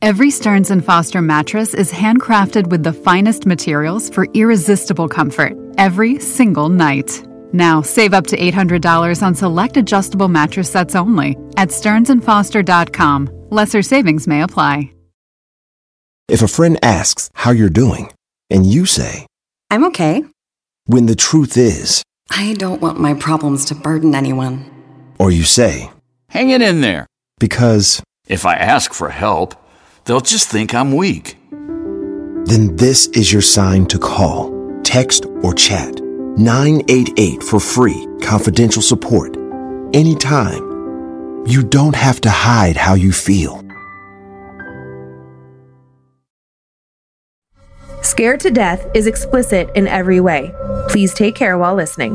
Every Stearns & Foster mattress is handcrafted with the finest materials for irresistible comfort every single night. Now, save up to $800 on select adjustable mattress sets only at stearnsandfoster.com. Lesser savings may apply. If a friend asks how you're doing, and you say, I'm okay. When the truth is, I don't want my problems to burden anyone. Or you say, hang it in there. Because if I ask for help, they'll just think I'm weak. Then this is your sign to call, text, or chat 988 for free, confidential support. Anytime. You don't have to hide how you feel. Scared to Death is explicit in every way. Please take care while listening.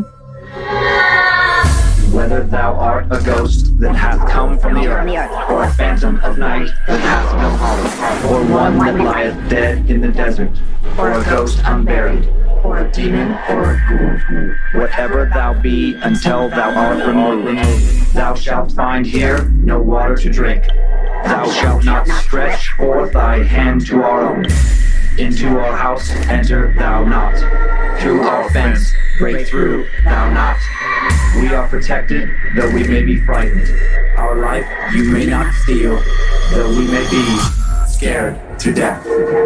Whether thou art a ghost that hath come from the earth, or a phantom of night that hath no home, or one that lieth dead in the desert, or a ghost unburied, or a demon, or a ghoul, whatever thou be until thou art removed, thou shalt find here no water to drink. Thou shalt not stretch forth thy hand to our own. Into our house enter thou not. Through our fence break through thou not. We are protected, though we may be frightened. Our life you may not steal, though we may be scared to death.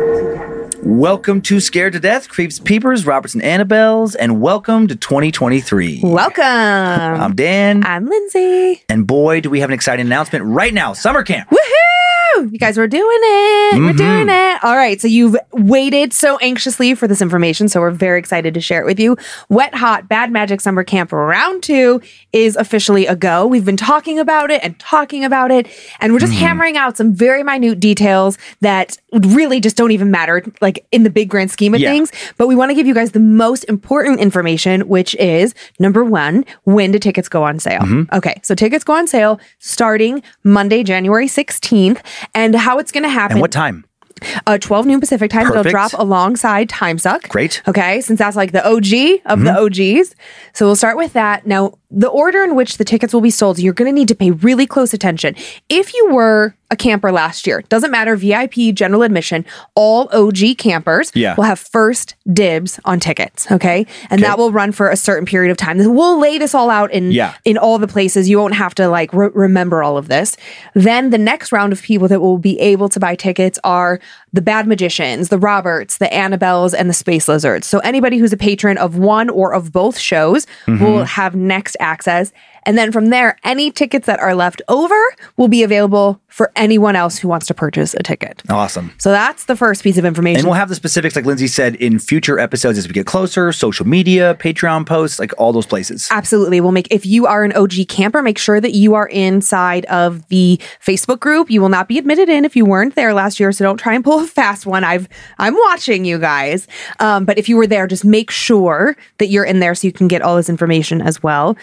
Welcome to Scared to Death, Creeps, Peepers, Roberts, and Annabelles, and welcome to 2023. Welcome. I'm Dan. I'm Lindsay. And boy, do we have an exciting announcement right now. Summer camp. Woohoo! You guys, we're doing it. We're doing it. All right. So you've waited so anxiously for this information. So we're very excited to share it with you. Wet Hot Bad Magic Summer Camp Round 2 is officially a go. We've been talking about it. And we're just hammering out some very minute details that really just don't even matter, like in the big grand scheme of things. But we want to give you guys the most important information, which is, number one, when do tickets go on sale? Okay. So tickets go on sale starting Monday, January 16th. And how it's going to happen. And what time? 12 noon Pacific time. Perfect. They'll drop alongside Time Suck. Great. Okay, since that's like the OG of the OGs. So we'll start with that. Now, the order in which the tickets will be sold, you're going to need to pay really close attention. If you were a camper last year, doesn't matter, VIP, general admission, all OG campers will have first dibs on tickets, okay? And that will run for a certain period of time. We'll lay this all out in all the places. You won't have to like remember all of this. Then the next round of people that will be able to buy tickets are the Bad Magicians, the Roberts, the Annabelles, and the Space Lizards. So anybody who's a patron of one or of both shows will have next access. And then from there, any tickets that are left over will be available for anyone else who wants to purchase a ticket. Awesome. So that's the first piece of information. And we'll have the specifics, like Lindsay said, in future episodes as we get closer, social media, Patreon posts, like all those places. Absolutely. We'll if you are an OG camper, make sure that you are inside of the Facebook group. You will not be admitted in if you weren't there last year, so don't try and pull a fast one. I'm watching you guys. But if you were there, just make sure that you're in there so you can get all this information as well.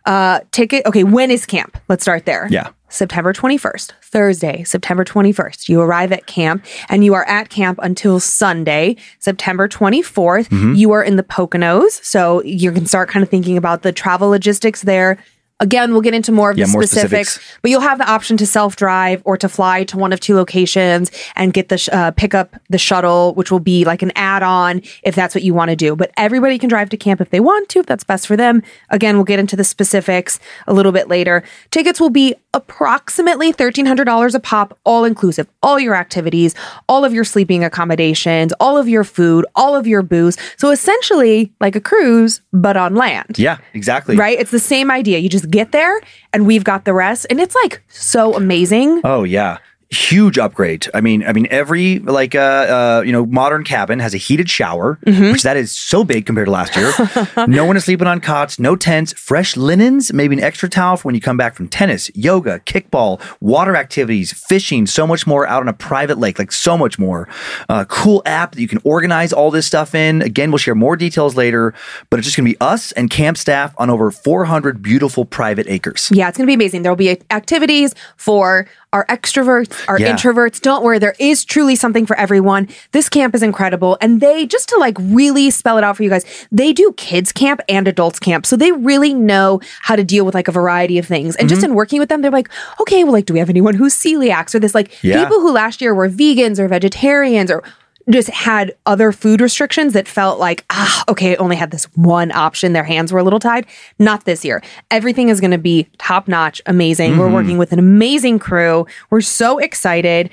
When is camp? Let's start there. Yeah. September 21st, Thursday, September 21st. You arrive at camp and you are at camp until Sunday, September 24th. You are in the Poconos. So you can start kind of thinking about the travel logistics there. Again, we'll get into more of the specifics, but you'll have the option to self-drive or to fly to one of two locations and get the pick up the shuttle, which will be like an add-on if that's what you want to do. But everybody can drive to camp if they want to, if that's best for them. Again, we'll get into the specifics a little bit later. Tickets will be approximately $1,300 a pop, all inclusive, all your activities, all of your sleeping accommodations, all of your food, all of your booze. So essentially like a cruise, but on land. Yeah, exactly. Right? It's the same idea. You just get there and we've got the rest. And it's like so amazing. Oh, yeah. Huge upgrade. I mean, every modern cabin has a heated shower, which that is so big compared to last year. No one is sleeping on cots, no tents, fresh linens, maybe an extra towel for when you come back from tennis, yoga, kickball, water activities, fishing, so much more out on a private lake, like so much more. Cool app that you can organize all this stuff in. Again, we'll share more details later, but it's just going to be us and camp staff on over 400 beautiful private acres. Yeah, it's going to be amazing. There'll be activities for our extroverts, our introverts. Don't worry, there is truly something for everyone. This camp is incredible. And they, just to like really spell it out for you guys, they do kids camp and adults camp. So they really know how to deal with like a variety of things. And just in working with them, they're like, okay, well, like, do we have anyone who's celiacs or this? Like people who last year were vegans or vegetarians or just had other food restrictions that felt like, okay, I only had this one option. Their hands were a little tied. Not this year. Everything is going to be top notch, amazing. We're working with an amazing crew. We're so excited.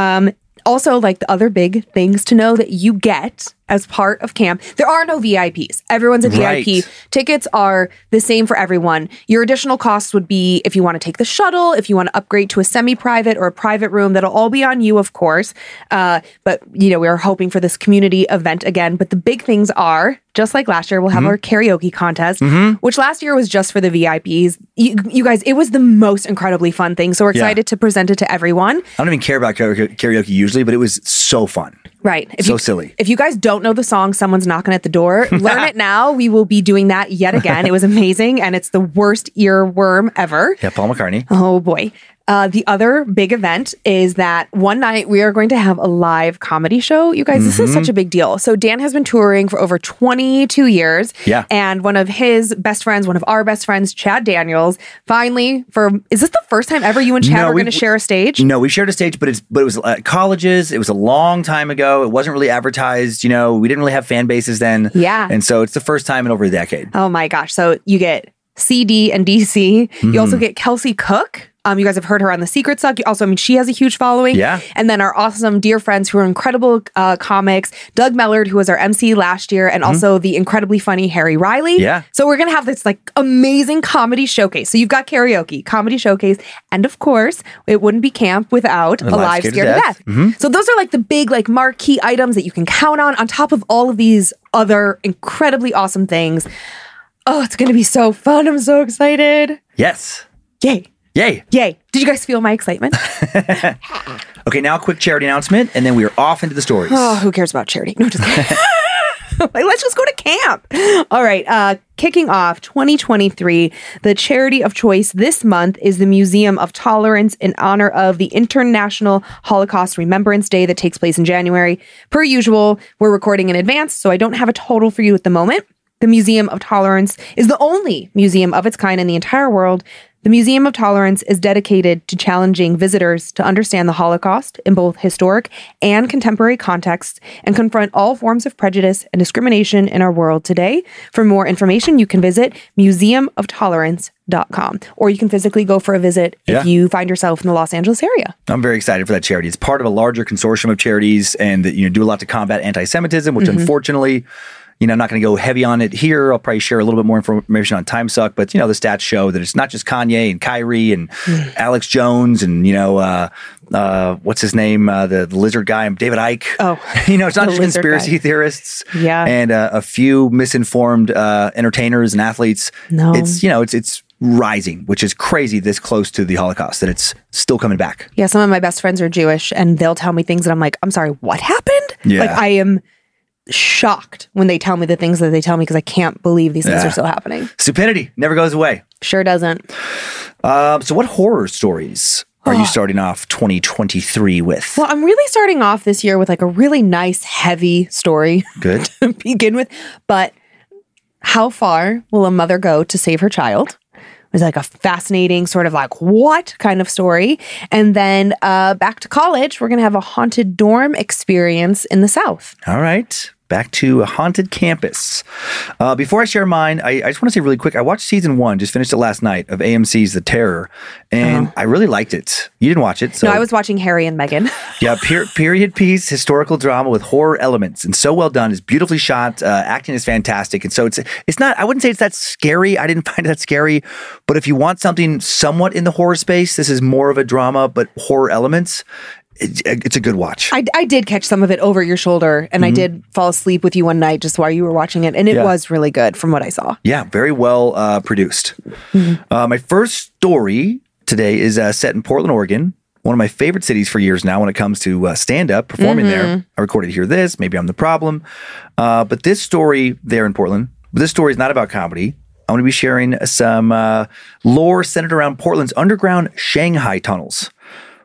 Also, like the other big things to know that you get as part of camp, there are no VIPs. Everyone's a VIP. Tickets are the same for everyone. Your additional costs would be if you want to take the shuttle, if you want to upgrade to a semi-private or a private room, that'll all be on you, of course. But, you know, we're hoping for this community event again. But the big things are, just like last year, we'll have our karaoke contest, which last year was just for the VIPs. You guys, it was the most incredibly fun thing. So we're excited to present it to everyone. I don't even care about karaoke usually, but it was so fun. Right. Silly. If you guys don't know the song, Someone's Knocking at the Door, learn it now. We will be doing that yet again. It was amazing. And it's the worst earworm ever. Yeah, Paul McCartney. Oh, boy. The other big event is that one night we are going to have a live comedy show. You guys, this is such a big deal. So Dan has been touring for over 22 years. Yeah. And one of his best friends, one of our best friends, Chad Daniels, finally, is this the first time ever you and Chad are going to share a stage? No, we shared a stage, but it was at colleges. It was a long time ago. It wasn't really advertised. You know, we didn't really have fan bases then. Yeah. And so it's the first time in over a decade. Oh my gosh. So you get CD and DC. You also get Kelsey Cook. You guys have heard her on The Secret Suck. Also, I mean, she has a huge following. Yeah. And then our awesome dear friends who are incredible comics, Doug Mellard, who was our MC last year, and also the incredibly funny Harry Riley. Yeah. So we're going to have this like amazing comedy showcase. So you've got karaoke, comedy showcase, and of course, it wouldn't be camp without a live Scared to Death. So those are like the big like marquee items that you can count on top of all of these other incredibly awesome things. Oh, it's going to be so fun. I'm so excited. Yes. Yay. Yay. Yay. Did you guys feel my excitement? Okay, now a quick charity announcement, and then we are off into the stories. Oh, who cares about charity? No, just kidding. Like, let's just go to camp. All right. Kicking off 2023, the charity of choice this month is the Museum of Tolerance in honor of the International Holocaust Remembrance Day that takes place in January. Per usual, we're recording in advance, so I don't have a total for you at the moment. The Museum of Tolerance is the only museum of its kind in the entire world. The Museum of Tolerance is dedicated to challenging visitors to understand the Holocaust in both historic and contemporary contexts and confront all forms of prejudice and discrimination in our world today. For more information, you can visit museumoftolerance.com, or you can physically go for a visit if you find yourself in the Los Angeles area. I'm very excited for that charity. It's part of a larger consortium of charities and that, do a lot to combat anti-Semitism, which unfortunately, I'm not going to go heavy on it here. I'll probably share a little bit more information on TimeSuck, but the stats show that it's not just Kanye and Kyrie and Alex Jones and what's his name, the lizard guy, David Icke. Oh, it's not just conspiracy theorists. Yeah, and a few misinformed entertainers and athletes. No, it's rising, which is crazy. This close to the Holocaust, that it's still coming back. Yeah, some of my best friends are Jewish, and they'll tell me things that I'm like, I'm sorry, what happened? Yeah, like I am shocked when they tell me the things that they tell me because I can't believe these things are still happening. Stupidity never goes away. Sure doesn't. So what horror stories are you starting off 2023 with? Well, I'm really starting off this year with like a really nice, heavy story. Good. To begin with. But how far will a mother go to save her child? It's like a fascinating sort of like what kind of story. And then back to college, we're going to have a haunted dorm experience in the South. All right. Back to a haunted campus. Before I share mine, I just want to say really quick, I watched season 1, just finished it last night, of AMC's The Terror, and I really liked it. You didn't watch it. So. No, I was watching Harry and Meghan. Yeah, period piece, historical drama with horror elements, and so well done. It's beautifully shot. Acting is fantastic. And so it's not, I wouldn't say it's that scary. I didn't find it that scary. But if you want something somewhat in the horror space, this is more of a drama, but horror elements. It's a good watch. I did catch some of it over your shoulder, and I did fall asleep with you one night just while you were watching it, and it was really good from what I saw. Yeah, very well produced. My first story today is set in Portland, Oregon, one of my favorite cities for years now when it comes to stand-up, performing there. I recorded Hear This, maybe I'm the problem. But this story there in Portland, this story is not about comedy. I'm going to be sharing some lore centered around Portland's underground Shanghai tunnels.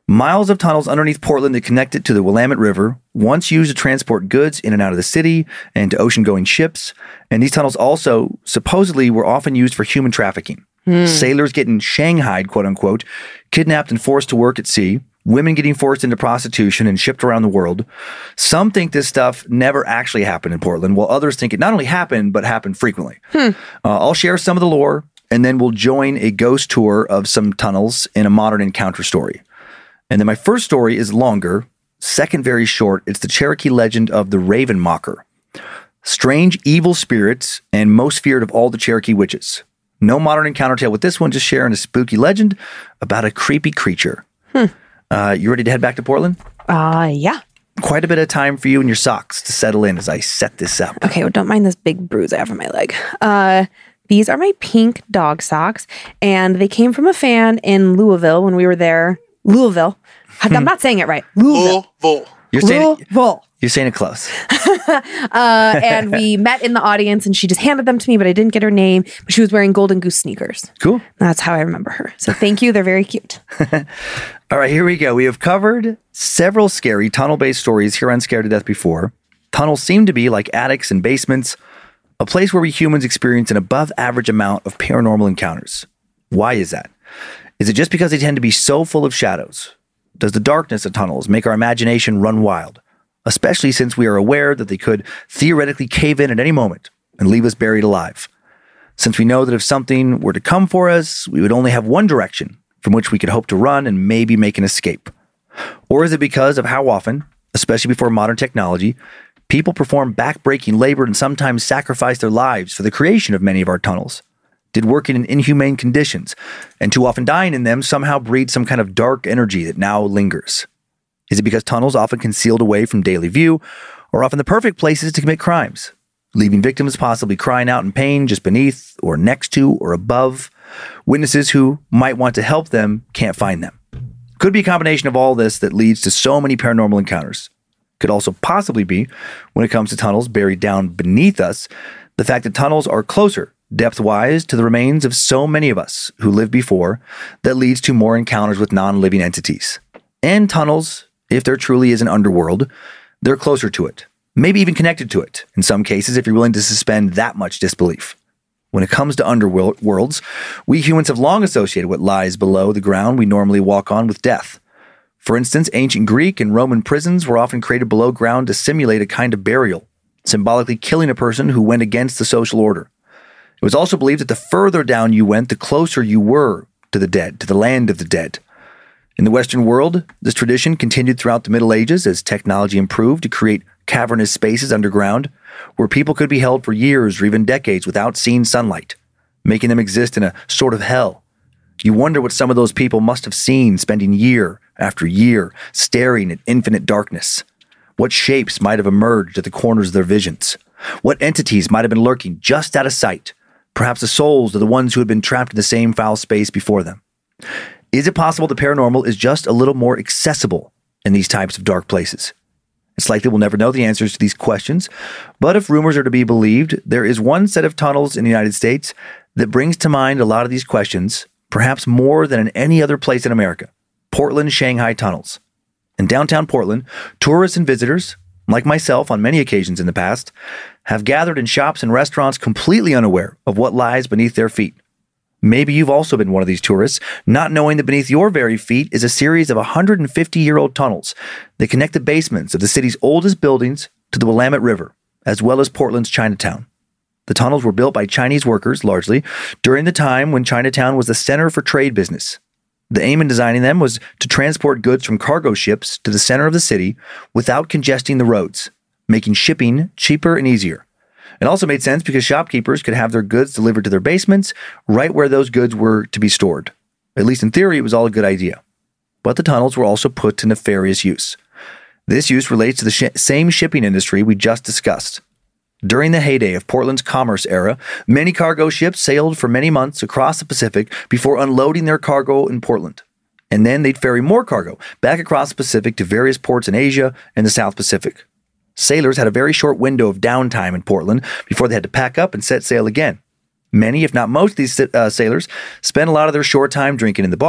Miles of tunnels underneath Portland that connect it to the Willamette River, once used to transport goods in and out of the city and to ocean-going ships. And these tunnels also supposedly were often used for human trafficking. Sailors getting shanghaied, quote-unquote, kidnapped and forced to work at sea, women getting forced into prostitution and shipped around the world. Some think this stuff never actually happened in Portland, while others think it not only happened, but happened frequently. I'll share some of the lore, and then we'll join a ghost tour of some tunnels in a modern encounter story. And then my first story is longer, second very short. It's the Cherokee legend of the Raven Mocker. Strange, evil spirits, and most feared of all the Cherokee witches. No modern encounter tale with this one, just sharing a spooky legend about a creepy creature. You ready to head back to Portland? Yeah. Quite a bit of time for you and your socks to settle in as I set this up. Okay, well, don't mind this big bruise I have on my leg. These are my pink dog socks, and they came from a fan in Louisville when we were there. Louisville. I'm not saying it right. Louisville. You're saying it close. And we met in the audience, and she just handed them to me, but I didn't get her name. But she was wearing Golden Goose sneakers. Cool. That's how I remember her. So thank you. They're very cute. All right, here we go. We have covered several scary tunnel-based stories here on Scared to Death before. Tunnels seem to be like attics and basements, a place where we humans experience an above-average amount of paranormal encounters. Why is that? Is it just because they tend to be so full of shadows? Does the darkness of tunnels make our imagination run wild? Especially since we are aware that they could theoretically cave in at any moment and leave us buried alive. Since we know that if something were to come for us, we would only have one direction from which we could hope to run and maybe make an escape. Or is it because of how often, especially before modern technology, people perform back-breaking labor and sometimes sacrifice their lives for the creation of many of our tunnels? Did working in inhumane conditions, and too often dying in them, somehow breed some kind of dark energy that now lingers? Is it because tunnels often concealed away from daily view are often the perfect places to commit crimes, leaving victims possibly crying out in pain just beneath or next to or above? Witnesses who might want to help them can't find them. Could be a combination of all this that leads to so many paranormal encounters. Could also possibly be, when it comes to tunnels buried down beneath us, the fact that tunnels are closer depth-wise to the remains of so many of us who lived before, that leads to more encounters with non-living entities. And tunnels, if there truly is an underworld, they're closer to it, maybe even connected to it, in some cases if you're willing to suspend that much disbelief. When it comes to underworlds, we humans have long associated what lies below the ground we normally walk on with death. For instance, ancient Greek and Roman prisons were often created below ground to simulate a kind of burial, symbolically killing a person who went against the social order. It was also believed that the further down you went, the closer you were to the dead, to the land of the dead. In the Western world, this tradition continued throughout the Middle Ages as technology improved to create cavernous spaces underground where people could be held for years or even decades without seeing sunlight, making them exist in a sort of hell. You wonder what some of those people must have seen, spending year after year staring at infinite darkness. What shapes might have emerged at the corners of their visions? What entities might have been lurking just out of sight? Perhaps the souls of the ones who had been trapped in the same foul space before them. Is it possible the paranormal is just a little more accessible in these types of dark places? It's likely we'll never know the answers to these questions, but if rumors are to be believed, there is one set of tunnels in the United States that brings to mind a lot of these questions, perhaps more than in any other place in America: Portland-Shanghai tunnels. In downtown Portland, tourists and visitors, like myself on many occasions in the past, have gathered in shops and restaurants completely unaware of what lies beneath their feet. Maybe you've also been one of these tourists, not knowing that beneath your very feet is a series of 150-year-old tunnels that connect the basements of the city's oldest buildings to the Willamette River, as well as Portland's Chinatown. The tunnels were built by Chinese workers, largely, during the time when Chinatown was the center for trade business. The aim in designing them was to transport goods from cargo ships to the center of the city without congesting the roads, making shipping cheaper and easier. It also made sense because shopkeepers could have their goods delivered to their basements right where those goods were to be stored. At least in theory, it was all a good idea. But the tunnels were also put to nefarious use. This use relates to the same shipping industry we just discussed. During the heyday of Portland's commerce era, many cargo ships sailed for many months across the Pacific before unloading their cargo in Portland. And then they'd ferry more cargo back across the Pacific to various ports in Asia and the South Pacific. Sailors had a very short window of downtime in Portland before they had to pack up and set sail again. Many, if not most of these sailors, spent a lot of their short time drinking in the bars,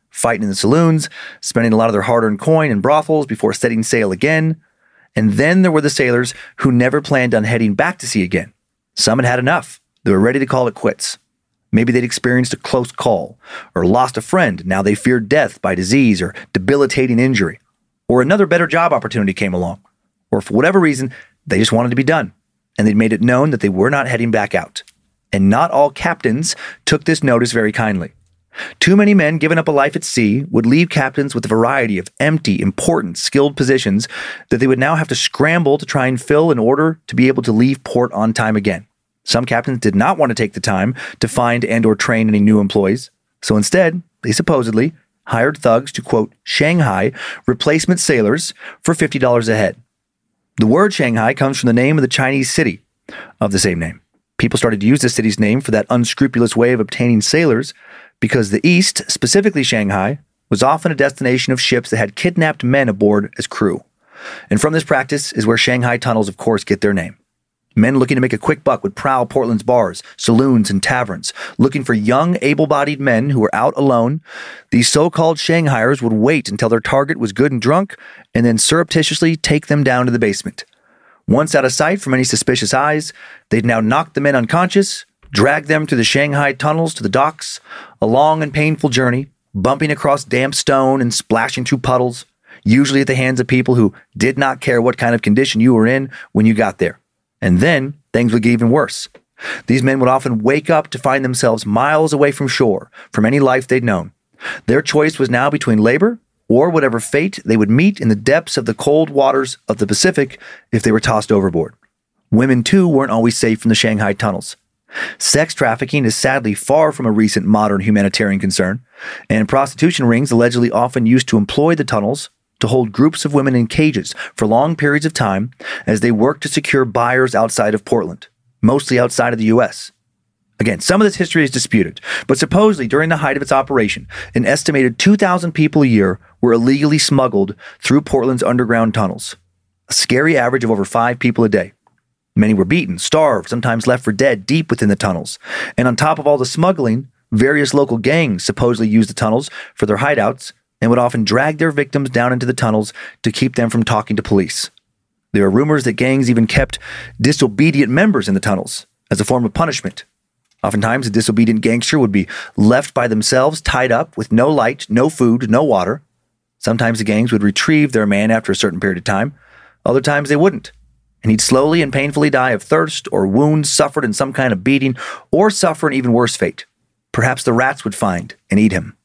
fighting in the saloons, spending a lot of their hard-earned coin in brothels before setting sail again. And then there were the sailors who never planned on heading back to sea again. Some had had enough. They were ready to call it quits. Maybe they'd experienced a close call, or lost a friend. Now they feared death by disease or debilitating injury. Or another better job opportunity came along. Or for whatever reason, they just wanted to be done. And they'd made it known that they were not heading back out. And not all captains took this notice very kindly. Too many men giving up a life at sea would leave captains with a variety of empty, important, skilled positions that they would now have to scramble to try and fill in order to be able to leave port on time again. Some captains did not want to take the time to find and or train any new employees. So instead, they supposedly hired thugs to, quote, Shanghai replacement sailors for $50 a head. The word Shanghai comes from the name of the Chinese city of the same name. People started to use the city's name for that unscrupulous way of obtaining sailors because the East, specifically Shanghai, was often a destination of ships that had kidnapped men aboard as crew. And from this practice is where Shanghai tunnels, of course, get their name. Men looking to make a quick buck would prowl Portland's bars, saloons, and taverns, looking for young, able-bodied men who were out alone. These so-called Shanghaiers would wait until their target was good and drunk, and then surreptitiously take them down to the basement. Once out of sight from any suspicious eyes, they'd now knock the men unconscious, drag them through the Shanghai tunnels to the docks, a long and painful journey, bumping across damp stone and splashing through puddles, usually at the hands of people who did not care what kind of condition you were in when you got there. And then things would get even worse. These men would often wake up to find themselves miles away from shore, from any life they'd known. Their choice was now between labor or whatever fate they would meet in the depths of the cold waters of the Pacific if they were tossed overboard. Women, too, weren't always safe from the Shanghai tunnels. Sex trafficking is sadly far from a recent modern humanitarian concern, and prostitution rings allegedly often used to employ the tunnels to hold groups of women in cages for long periods of time as they work to secure buyers outside of Portland, mostly outside of the U.S. Again, some of this history is disputed, but supposedly during the height of its operation, an estimated 2,000 people a year were illegally smuggled through Portland's underground tunnels, a scary average of over 5 people a day. Many were beaten, starved, sometimes left for dead deep within the tunnels. And on top of all the smuggling, various local gangs supposedly used the tunnels for their hideouts and would often drag their victims down into the tunnels to keep them from talking to police. There are rumors that gangs even kept disobedient members in the tunnels as a form of punishment. Oftentimes, a disobedient gangster would be left by themselves, tied up with no light, no food, no water. Sometimes the gangs would retrieve their man after a certain period of time. Other times they wouldn't. And he'd slowly and painfully die of thirst or wounds suffered in some kind of beating, or suffer an even worse fate. Perhaps the rats would find and eat him.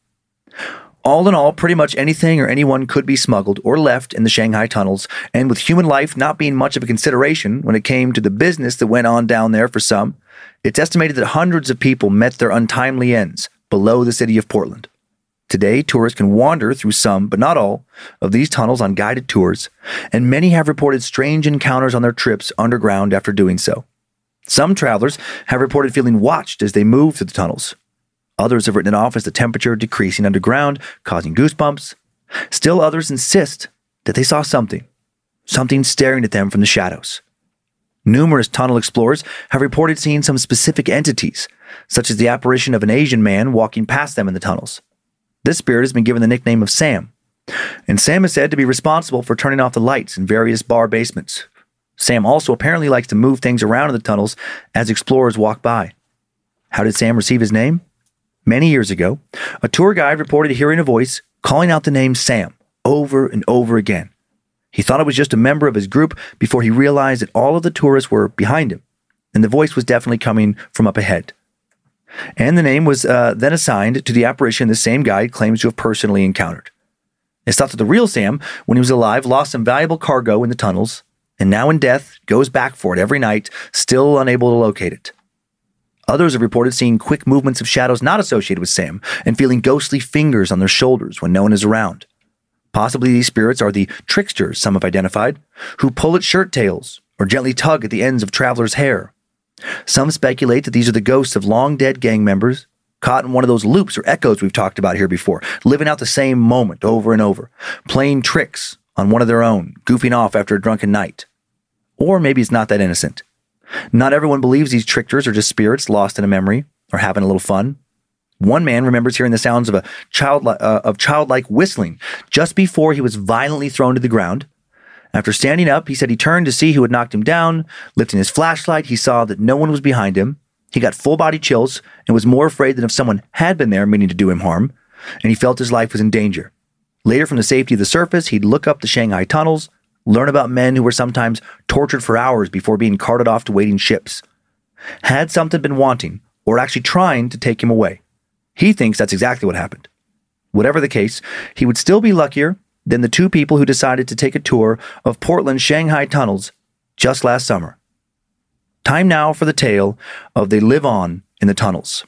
All in all, pretty much anything or anyone could be smuggled or left in the Shanghai tunnels, and with human life not being much of a consideration when it came to the business that went on down there for some, it's estimated that hundreds of people met their untimely ends below the city of Portland. Today, tourists can wander through some, but not all, of these tunnels on guided tours, and many have reported strange encounters on their trips underground after doing so. Some travelers have reported feeling watched as they move through the tunnels. Others have written it off as the temperature decreasing underground, causing goosebumps. Still others insist that they saw something staring at them from the shadows. Numerous tunnel explorers have reported seeing some specific entities, such as the apparition of an Asian man walking past them in the tunnels. This spirit has been given the nickname of Sam, and Sam is said to be responsible for turning off the lights in various bar basements. Sam also apparently likes to move things around in the tunnels as explorers walk by. How did Sam receive his name? Many years ago, a tour guide reported hearing a voice calling out the name Sam over and over again. He thought it was just a member of his group before he realized that all of the tourists were behind him, and the voice was definitely coming from up ahead. And the name was then assigned to the apparition the same guide claims to have personally encountered. It's thought that the real Sam, when he was alive, lost some valuable cargo in the tunnels, and now in death goes back for it every night, still unable to locate it. Others have reported seeing quick movements of shadows not associated with Sam and feeling ghostly fingers on their shoulders when no one is around. Possibly these spirits are the tricksters some have identified, who pull at shirt tails or gently tug at the ends of travelers' hair. Some speculate that these are the ghosts of long-dead gang members, caught in one of those loops or echoes we've talked about here before, living out the same moment over and over, playing tricks on one of their own, goofing off after a drunken night. Or maybe it's not that innocent. Not everyone believes these tricksters are just spirits lost in a memory or having a little fun. One man remembers hearing the sounds of childlike whistling just before he was violently thrown to the ground. After standing up, he said he turned to see who had knocked him down. Lifting his flashlight, he saw that no one was behind him. He got full-body chills and was more afraid than if someone had been there meaning to do him harm, and he felt his life was in danger. Later, from the safety of the surface, he'd look up the Shanghai tunnels, learn about men who were sometimes tortured for hours before being carted off to waiting ships. Had something been wanting, or actually trying to take him away? He thinks that's exactly what happened. Whatever the case, he would still be luckier than the two people who decided to take a tour of Portland's Shanghai tunnels just last summer. Time now for the tale of They Live On in the Tunnels.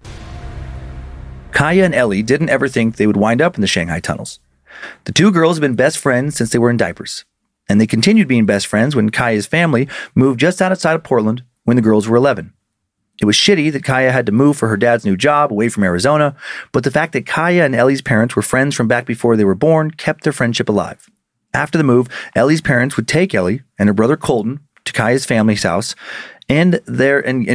Kaya and Ellie didn't ever think they would wind up in the Shanghai tunnels. The two girls have been best friends since they were in diapers, and they continued being best friends when Kaya's family moved just outside of Portland when the girls were 11. It was shitty that Kaya had to move for her dad's new job away from Arizona, but the fact that Kaya and Ellie's parents were friends from back before they were born kept their friendship alive. After the move, Ellie's parents would take Ellie and her brother Colton to Kaya's family's house, and here and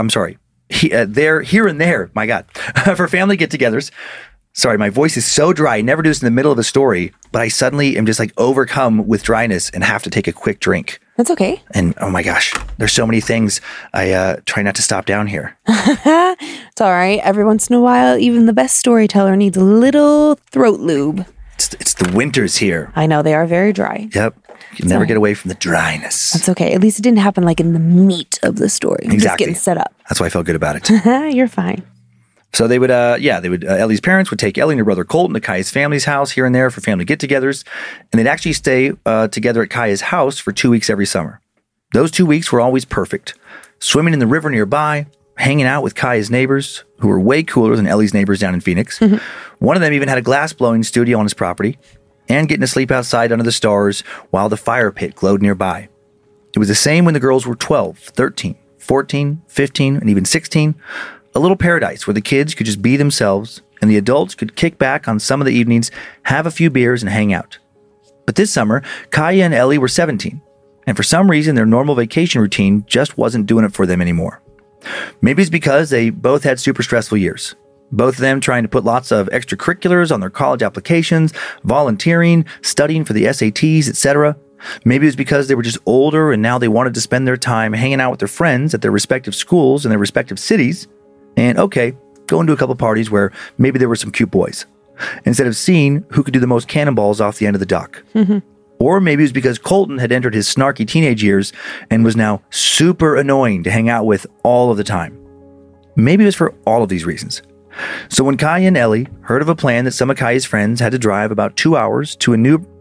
there, my God, for family get-togethers. Sorry, my voice is so dry. I never do this in the middle of a story, but I suddenly am just like overcome with dryness and have to take a quick drink. That's okay. And oh my gosh, there's so many things. I try not to stop down here. It's all right. Every once in a while, even the best storyteller needs a little throat lube. It's the winters here. I know, they are very dry. Yep. You never get away from the dryness. That's okay. At least it didn't happen like in the meat of the story. Exactly. Just getting set up. That's why I felt good about it. You're fine. So Ellie's parents would take Ellie and her brother Colton to Kaya's family's house here and there for family get-togethers, and they'd actually stay together at Kaya's house for 2 weeks every summer. Those 2 weeks were always perfect. Swimming in the river nearby, hanging out with Kaya's neighbors, who were way cooler than Ellie's neighbors down in Phoenix. Mm-hmm. One of them even had a glass-blowing studio on his property, and getting to sleep outside under the stars while the fire pit glowed nearby. It was the same when the girls were 12, 13, 14, 15, and even 16. A little paradise where the kids could just be themselves and the adults could kick back on some of the evenings, have a few beers, and hang out. But this summer, Kaya and Ellie were 17, and for some reason their normal vacation routine just wasn't doing it for them anymore. Maybe it's because they both had super stressful years. Both of them trying to put lots of extracurriculars on their college applications, volunteering, studying for the SATs, etc. Maybe it was because they were just older and now they wanted to spend their time hanging out with their friends at their respective schools in their respective cities. And okay, going to a couple parties where maybe there were some cute boys, instead of seeing who could do the most cannonballs off the end of the dock. Mm-hmm. Or maybe it was because Colton had entered his snarky teenage years and was now super annoying to hang out with all of the time. Maybe it was for all of these reasons. So when Kaya and Ellie heard of a plan that some of Kaya's friends had to drive about 2 hours to a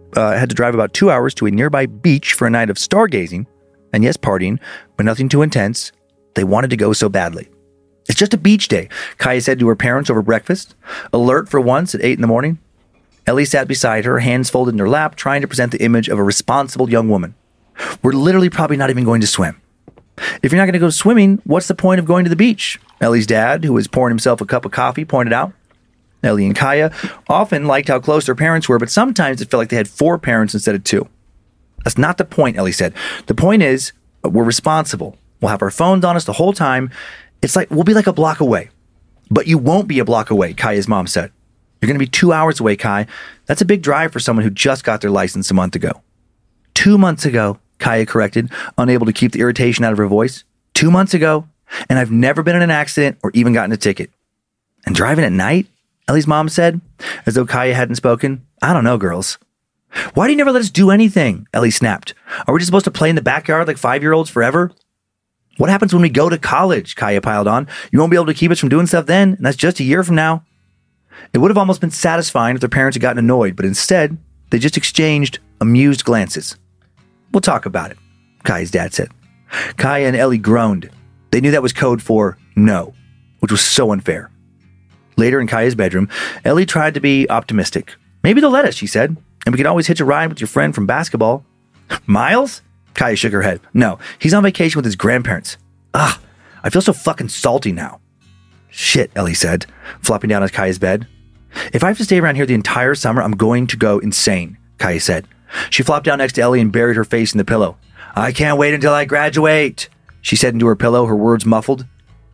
nearby beach for a night of stargazing, and yes, partying, but nothing too intense, they wanted to go so badly. It's just a beach day, Kaya said to her parents over breakfast, alert for once at 8 a.m. Ellie sat beside her, hands folded in her lap, trying to present the image of a responsible young woman. We're literally probably not even going to swim. If you're not going to go swimming, what's the point of going to the beach? Ellie's dad, who was pouring himself a cup of coffee, pointed out. Ellie and Kaya often liked how close their parents were, but sometimes it felt like they had 4 parents instead of 2. That's not the point, Ellie said. The point is, we're responsible. We'll have our phones on us the whole time. It's like, we'll be like a block away. But you won't be a block away, Kaya's mom said. You're going to be 2 hours away, Kai. That's a big drive for someone who just got their license a month ago. 2 months ago, Kaya corrected, unable to keep the irritation out of her voice. 2 months ago, and I've never been in an accident or even gotten a ticket. And driving at night? Ellie's mom said, as though Kaya hadn't spoken. I don't know, girls. Why do you never let us do anything? Ellie snapped. Are we just supposed to play in the backyard like 5-year-olds forever? What happens when we go to college? Kaya piled on. You won't be able to keep us from doing stuff then, and that's just a year from now. It would have almost been satisfying if their parents had gotten annoyed, but instead, they just exchanged amused glances. We'll talk about it, Kaya's dad said. Kaya and Ellie groaned. They knew that was code for no, which was so unfair. Later in Kaya's bedroom, Ellie tried to be optimistic. Maybe they'll let us, she said, and we could always hitch a ride with your friend from basketball. Miles? Kaya shook her head. No, he's on vacation with his grandparents. I feel so fucking salty now. Shit, Ellie said, flopping down on Kaya's bed. If I have to stay around here the entire summer, I'm going to go insane, Kaya said. She flopped down next to Ellie and buried her face in the pillow. I can't wait until I graduate, she said into her pillow, her words muffled.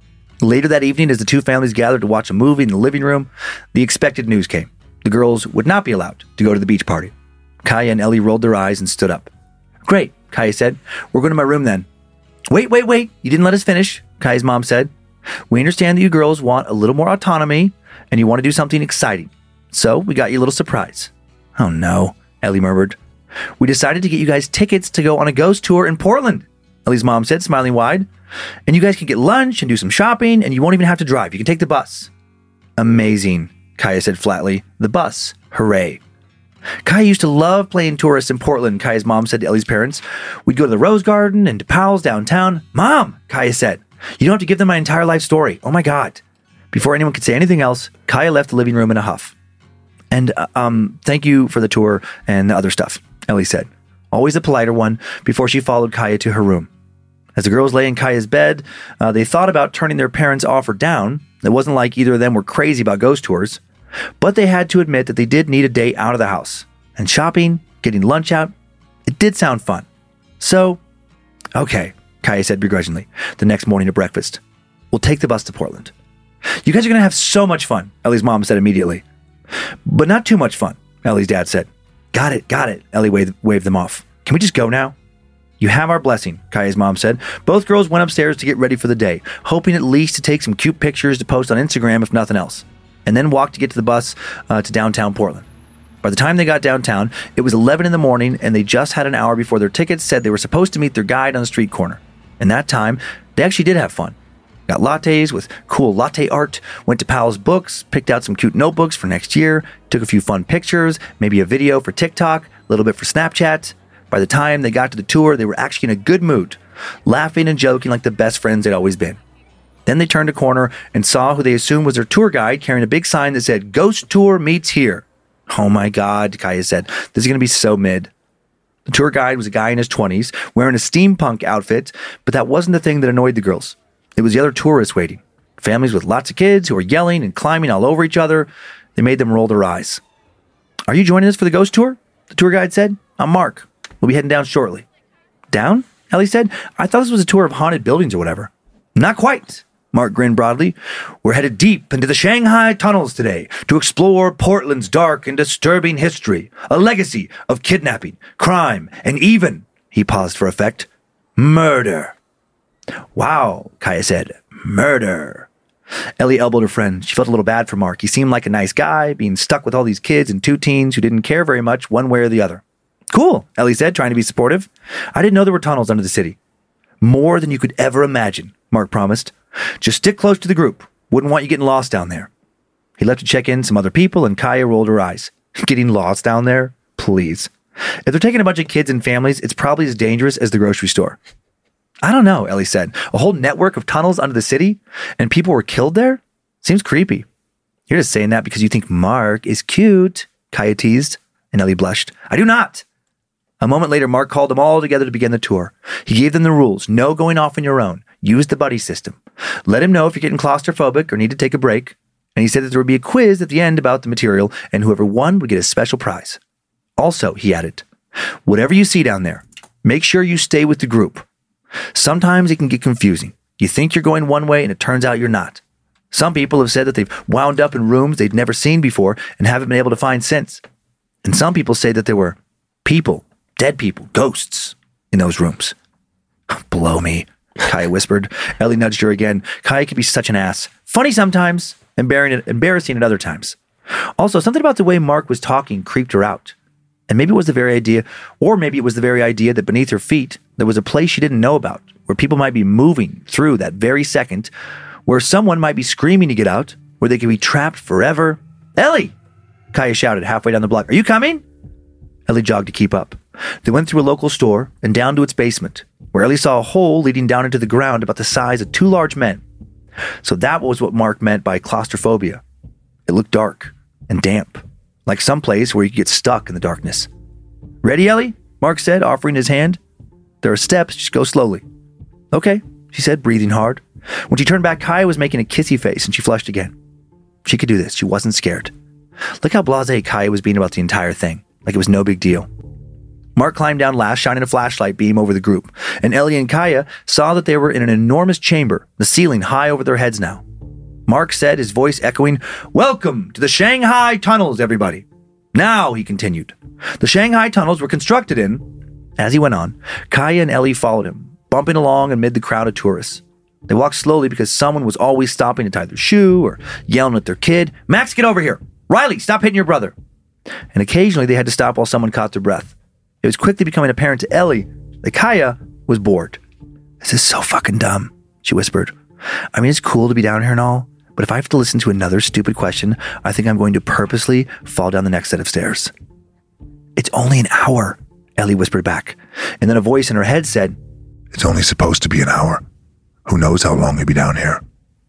Later that evening, as the two families gathered to watch a movie in the living room, the expected news came. The girls would not be allowed to go to the beach party. Kaya and Ellie rolled their eyes and stood up. Great, Kaya said. We're going to my room then. Wait. You didn't let us finish, Kaya's mom said. We understand that you girls want a little more autonomy and you want to do something exciting. So we got you a little surprise. Oh no, Ellie murmured. We decided to get you guys tickets to go on a ghost tour in Portland, Ellie's mom said, smiling wide. And you guys can get lunch and do some shopping and you won't even have to drive. You can take the bus. Amazing, Kaya said flatly. The bus. Hooray. Kaya used to love playing tourists in Portland, Kaya's mom said to Ellie's parents. We'd go to the Rose Garden and to Powell's downtown. Mom, Kaya said. You don't have to give them my entire life story. Oh my God. Before anyone could say anything else, Kaya left the living room in a huff. And, thank you for the tour and the other stuff, Ellie said. Always the politer one, before she followed Kaya to her room. As the girls lay in Kaya's bed, they thought about turning their parents' offer down. It wasn't like either of them were crazy about ghost tours. But they had to admit that they did need a day out of the house. And shopping, getting lunch out, it did sound fun. So, okay, Kaya said begrudgingly, the next morning at breakfast. We'll take the bus to Portland. You guys are going to have so much fun, Ellie's mom said immediately. But not too much fun, Ellie's dad said. Got it, Ellie waved them off. Can we just go now? You have our blessing, Kaya's mom said. Both girls went upstairs to get ready for the day, hoping at least to take some cute pictures to post on Instagram if nothing else, and then walked to get to the bus to downtown Portland. By the time they got downtown, it was 11 in the morning, and they just had an hour before their tickets said they were supposed to meet their guide on the street corner. In that time, they actually did have fun. Got lattes with cool latte art, went to Powell's Books, picked out some cute notebooks for next year, took a few fun pictures, maybe a video for TikTok, a little bit for Snapchat. By the time they got to the tour, they were actually in a good mood, laughing and joking like the best friends they'd always been. Then they turned a corner and saw who they assumed was their tour guide carrying a big sign that said, Ghost Tour meets here. Oh my God, Kaya said. This is going to be so mid. The tour guide was a guy in his 20s, wearing a steampunk outfit, but that wasn't the thing that annoyed the girls. It was the other tourists waiting. Families with lots of kids who were yelling and climbing all over each other. They made them roll their eyes. Are you joining us for the ghost tour? The tour guide said. I'm Mark. We'll be heading down shortly. Down? Ellie said. I thought this was a tour of haunted buildings or whatever. Not quite. Mark grinned broadly. We're headed deep into the Shanghai tunnels today to explore Portland's dark and disturbing history, a legacy of kidnapping, crime, and even, he paused for effect, murder. Wow, Kaya said. Murder. Ellie elbowed her friend. She felt a little bad for Mark. He seemed like a nice guy, being stuck with all these kids and two teens who didn't care very much one way or the other. Cool, Ellie said, trying to be supportive. I didn't know there were tunnels under the city. More than you could ever imagine, Mark promised. Just stick close to the group. Wouldn't want you getting lost down there. He left to check in some other people, and Kaya rolled her eyes. Getting lost down there? Please. If they're taking a bunch of kids and families, it's probably as dangerous as the grocery store. I don't know, Ellie said. A whole network of tunnels under the city, and people were killed there? Seems creepy. You're just saying that because you think Mark is cute, Kaya teased, and Ellie blushed. I do not. A moment later, Mark called them all together to begin the tour. He gave them the rules. No going off on your own. Use the buddy system. Let him know if you're getting claustrophobic or need to take a break. And he said that there would be a quiz at the end about the material, and whoever won would get a special prize. Also, he added, whatever you see down there, make sure you stay with the group. Sometimes it can get confusing. You think you're going one way, and it turns out you're not. Some people have said that they've wound up in rooms they'd never seen before and haven't been able to find since. And some people say that there were people, dead people, ghosts in those rooms. Blow me, Kaya whispered. Ellie nudged her again. Kaya can be such an ass. Funny sometimes, embarrassing at other times. Also, something about the way Mark was talking creeped her out. And maybe it was the very idea that beneath her feet, there was a place she didn't know about, where people might be moving through that very second, where someone might be screaming to get out, where they could be trapped forever. Ellie! Kaya shouted halfway down the block. Are you coming? Ellie jogged to keep up. They went through a local store and down to its basement, where Ellie saw a hole leading down into the ground about the size of two large men. So that was what Mark meant by claustrophobia. It looked dark and damp, like some place where you could get stuck in the darkness. Ready, Ellie? Mark said, offering his hand. There are steps, just go slowly. Okay, she said, breathing hard. When she turned back, Kaya was making a kissy face and she flushed again. She could do this. She wasn't scared. Look how blasé Kaya was being about the entire thing, like it was no big deal. Mark climbed down last, shining a flashlight beam over the group, and Ellie and Kaya saw that they were in an enormous chamber, the ceiling high over their heads now. Mark said, his voice echoing, "Welcome to the Shanghai Tunnels, everybody." "Now," he continued, "the Shanghai Tunnels were constructed in..." As he went on, Kaya and Ellie followed him, bumping along amid the crowd of tourists. They walked slowly because someone was always stopping to tie their shoe or yelling at their kid, "Max, get over here! Riley, stop hitting your brother!" And occasionally they had to stop while someone caught their breath. It was quickly becoming apparent to Ellie that Kaya was bored. "This is so fucking dumb," she whispered. "I mean, it's cool to be down here and all, but if I have to listen to another stupid question, I think I'm going to purposely fall down the next set of stairs." "It's only an hour," Ellie whispered back. And then a voice in her head said, "It's only supposed to be an hour. Who knows how long he'll be down here?"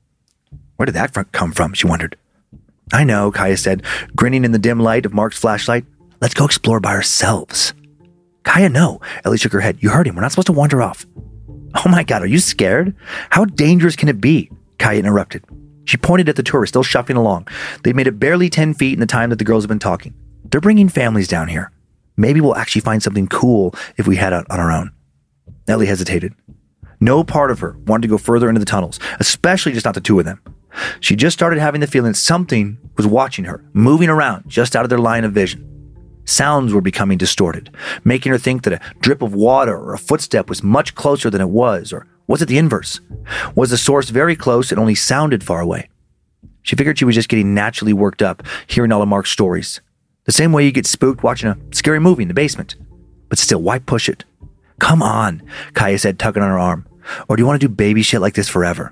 Where did that come from, she wondered. "I know," Kaya said, grinning in the dim light of Mark's flashlight. "Let's go explore by ourselves." "Kaya, no." Ellie shook her head. "You heard him. We're not supposed to wander off." "Oh my God, are you scared? How dangerous can it be?" Kaya interrupted. She pointed at the tourists still shuffling along. They'd made it barely 10 feet in the time that the girls had been talking. "They're bringing families down here. Maybe we'll actually find something cool if we head out on our own." Ellie hesitated. No part of her wanted to go further into the tunnels, especially just not the two of them. She just started having the feeling that something was watching her, moving around just out of their line of vision. Sounds were becoming distorted, making her think that a drip of water or a footstep was much closer than it was, or was it the inverse? Was the source very close and only sounded far away? She figured she was just getting naturally worked up, hearing all of Mark's stories. The same way you get spooked watching a scary movie in the basement. But still, why push it? "Come on," Kaya said, tugging on her arm. "Or do you want to do baby shit like this forever?"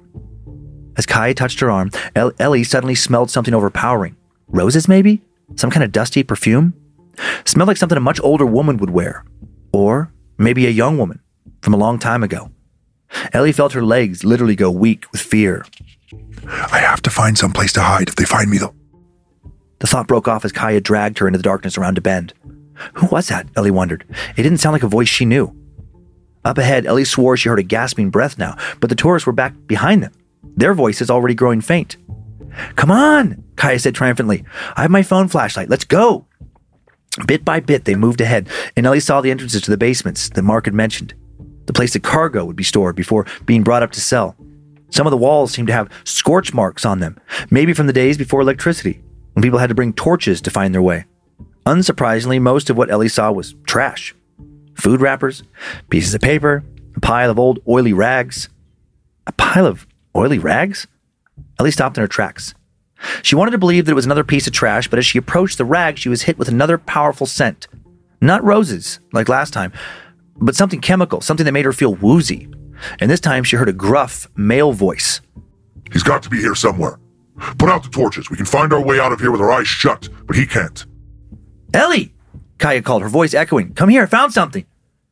As Kaya touched her arm, Ellie suddenly smelled something overpowering. Roses, maybe? Some kind of dusty perfume? Smelled like something a much older woman would wear. Or maybe a young woman from a long time ago. Ellie felt her legs literally go weak with fear. "I have to find some place to hide if they find me, though." The thought broke off as Kaya dragged her into the darkness around a bend. Who was that? Ellie wondered. It didn't sound like a voice she knew. Up ahead, Ellie swore she heard a gasping breath now, but the tourists were back behind them, their voices already growing faint. "Come on," Kaya said triumphantly. "I have my phone flashlight. Let's go." Bit by bit, they moved ahead, and Ellie saw the entrances to the basements that Mark had mentioned, the place that cargo would be stored before being brought up to sell. Some of the walls seemed to have scorch marks on them, maybe from the days before electricity, when people had to bring torches to find their way. Unsurprisingly, most of what Ellie saw was trash. Food wrappers, pieces of paper, a pile of old oily rags. A pile of oily rags? Ellie stopped in her tracks. She wanted to believe that it was another piece of trash, but as she approached the rag, she was hit with another powerful scent. Not roses, like last time, but something chemical, something that made her feel woozy. And this time she heard a gruff, male voice. "He's got to be here somewhere. Put out the torches. We can find our way out of here with our eyes shut, but he can't." "Ellie!" Kaya called, her voice echoing. "Come here, I found something."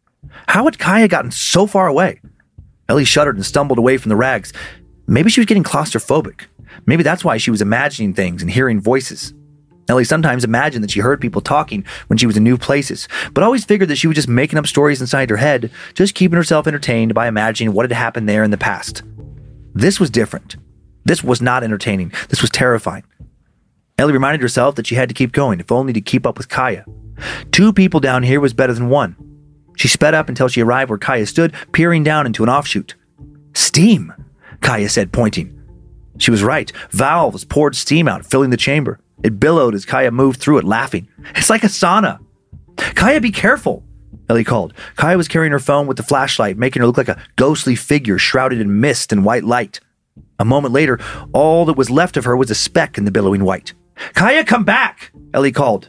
How had Kaya gotten so far away? Ellie shuddered and stumbled away from the rags. Maybe she was getting claustrophobic. Maybe that's why she was imagining things and hearing voices. Ellie sometimes imagined that she heard people talking when she was in new places, but always figured that she was just making up stories inside her head, just keeping herself entertained by imagining what had happened there in the past. This was different. This was not entertaining. This was terrifying. Ellie reminded herself that she had to keep going, if only to keep up with Kaya. 2 people down here was better than 1. She sped up until she arrived where Kaya stood, peering down into an offshoot. "Steam," Kaya said, pointing. She was right. Valves poured steam out, filling the chamber. It billowed as Kaya moved through it, laughing. "It's like a sauna." "Kaya, be careful," Ellie called. Kaya was carrying her phone with the flashlight, making her look like a ghostly figure shrouded in mist and white light. A moment later, all that was left of her was a speck in the billowing white. "Kaya, come back," Ellie called.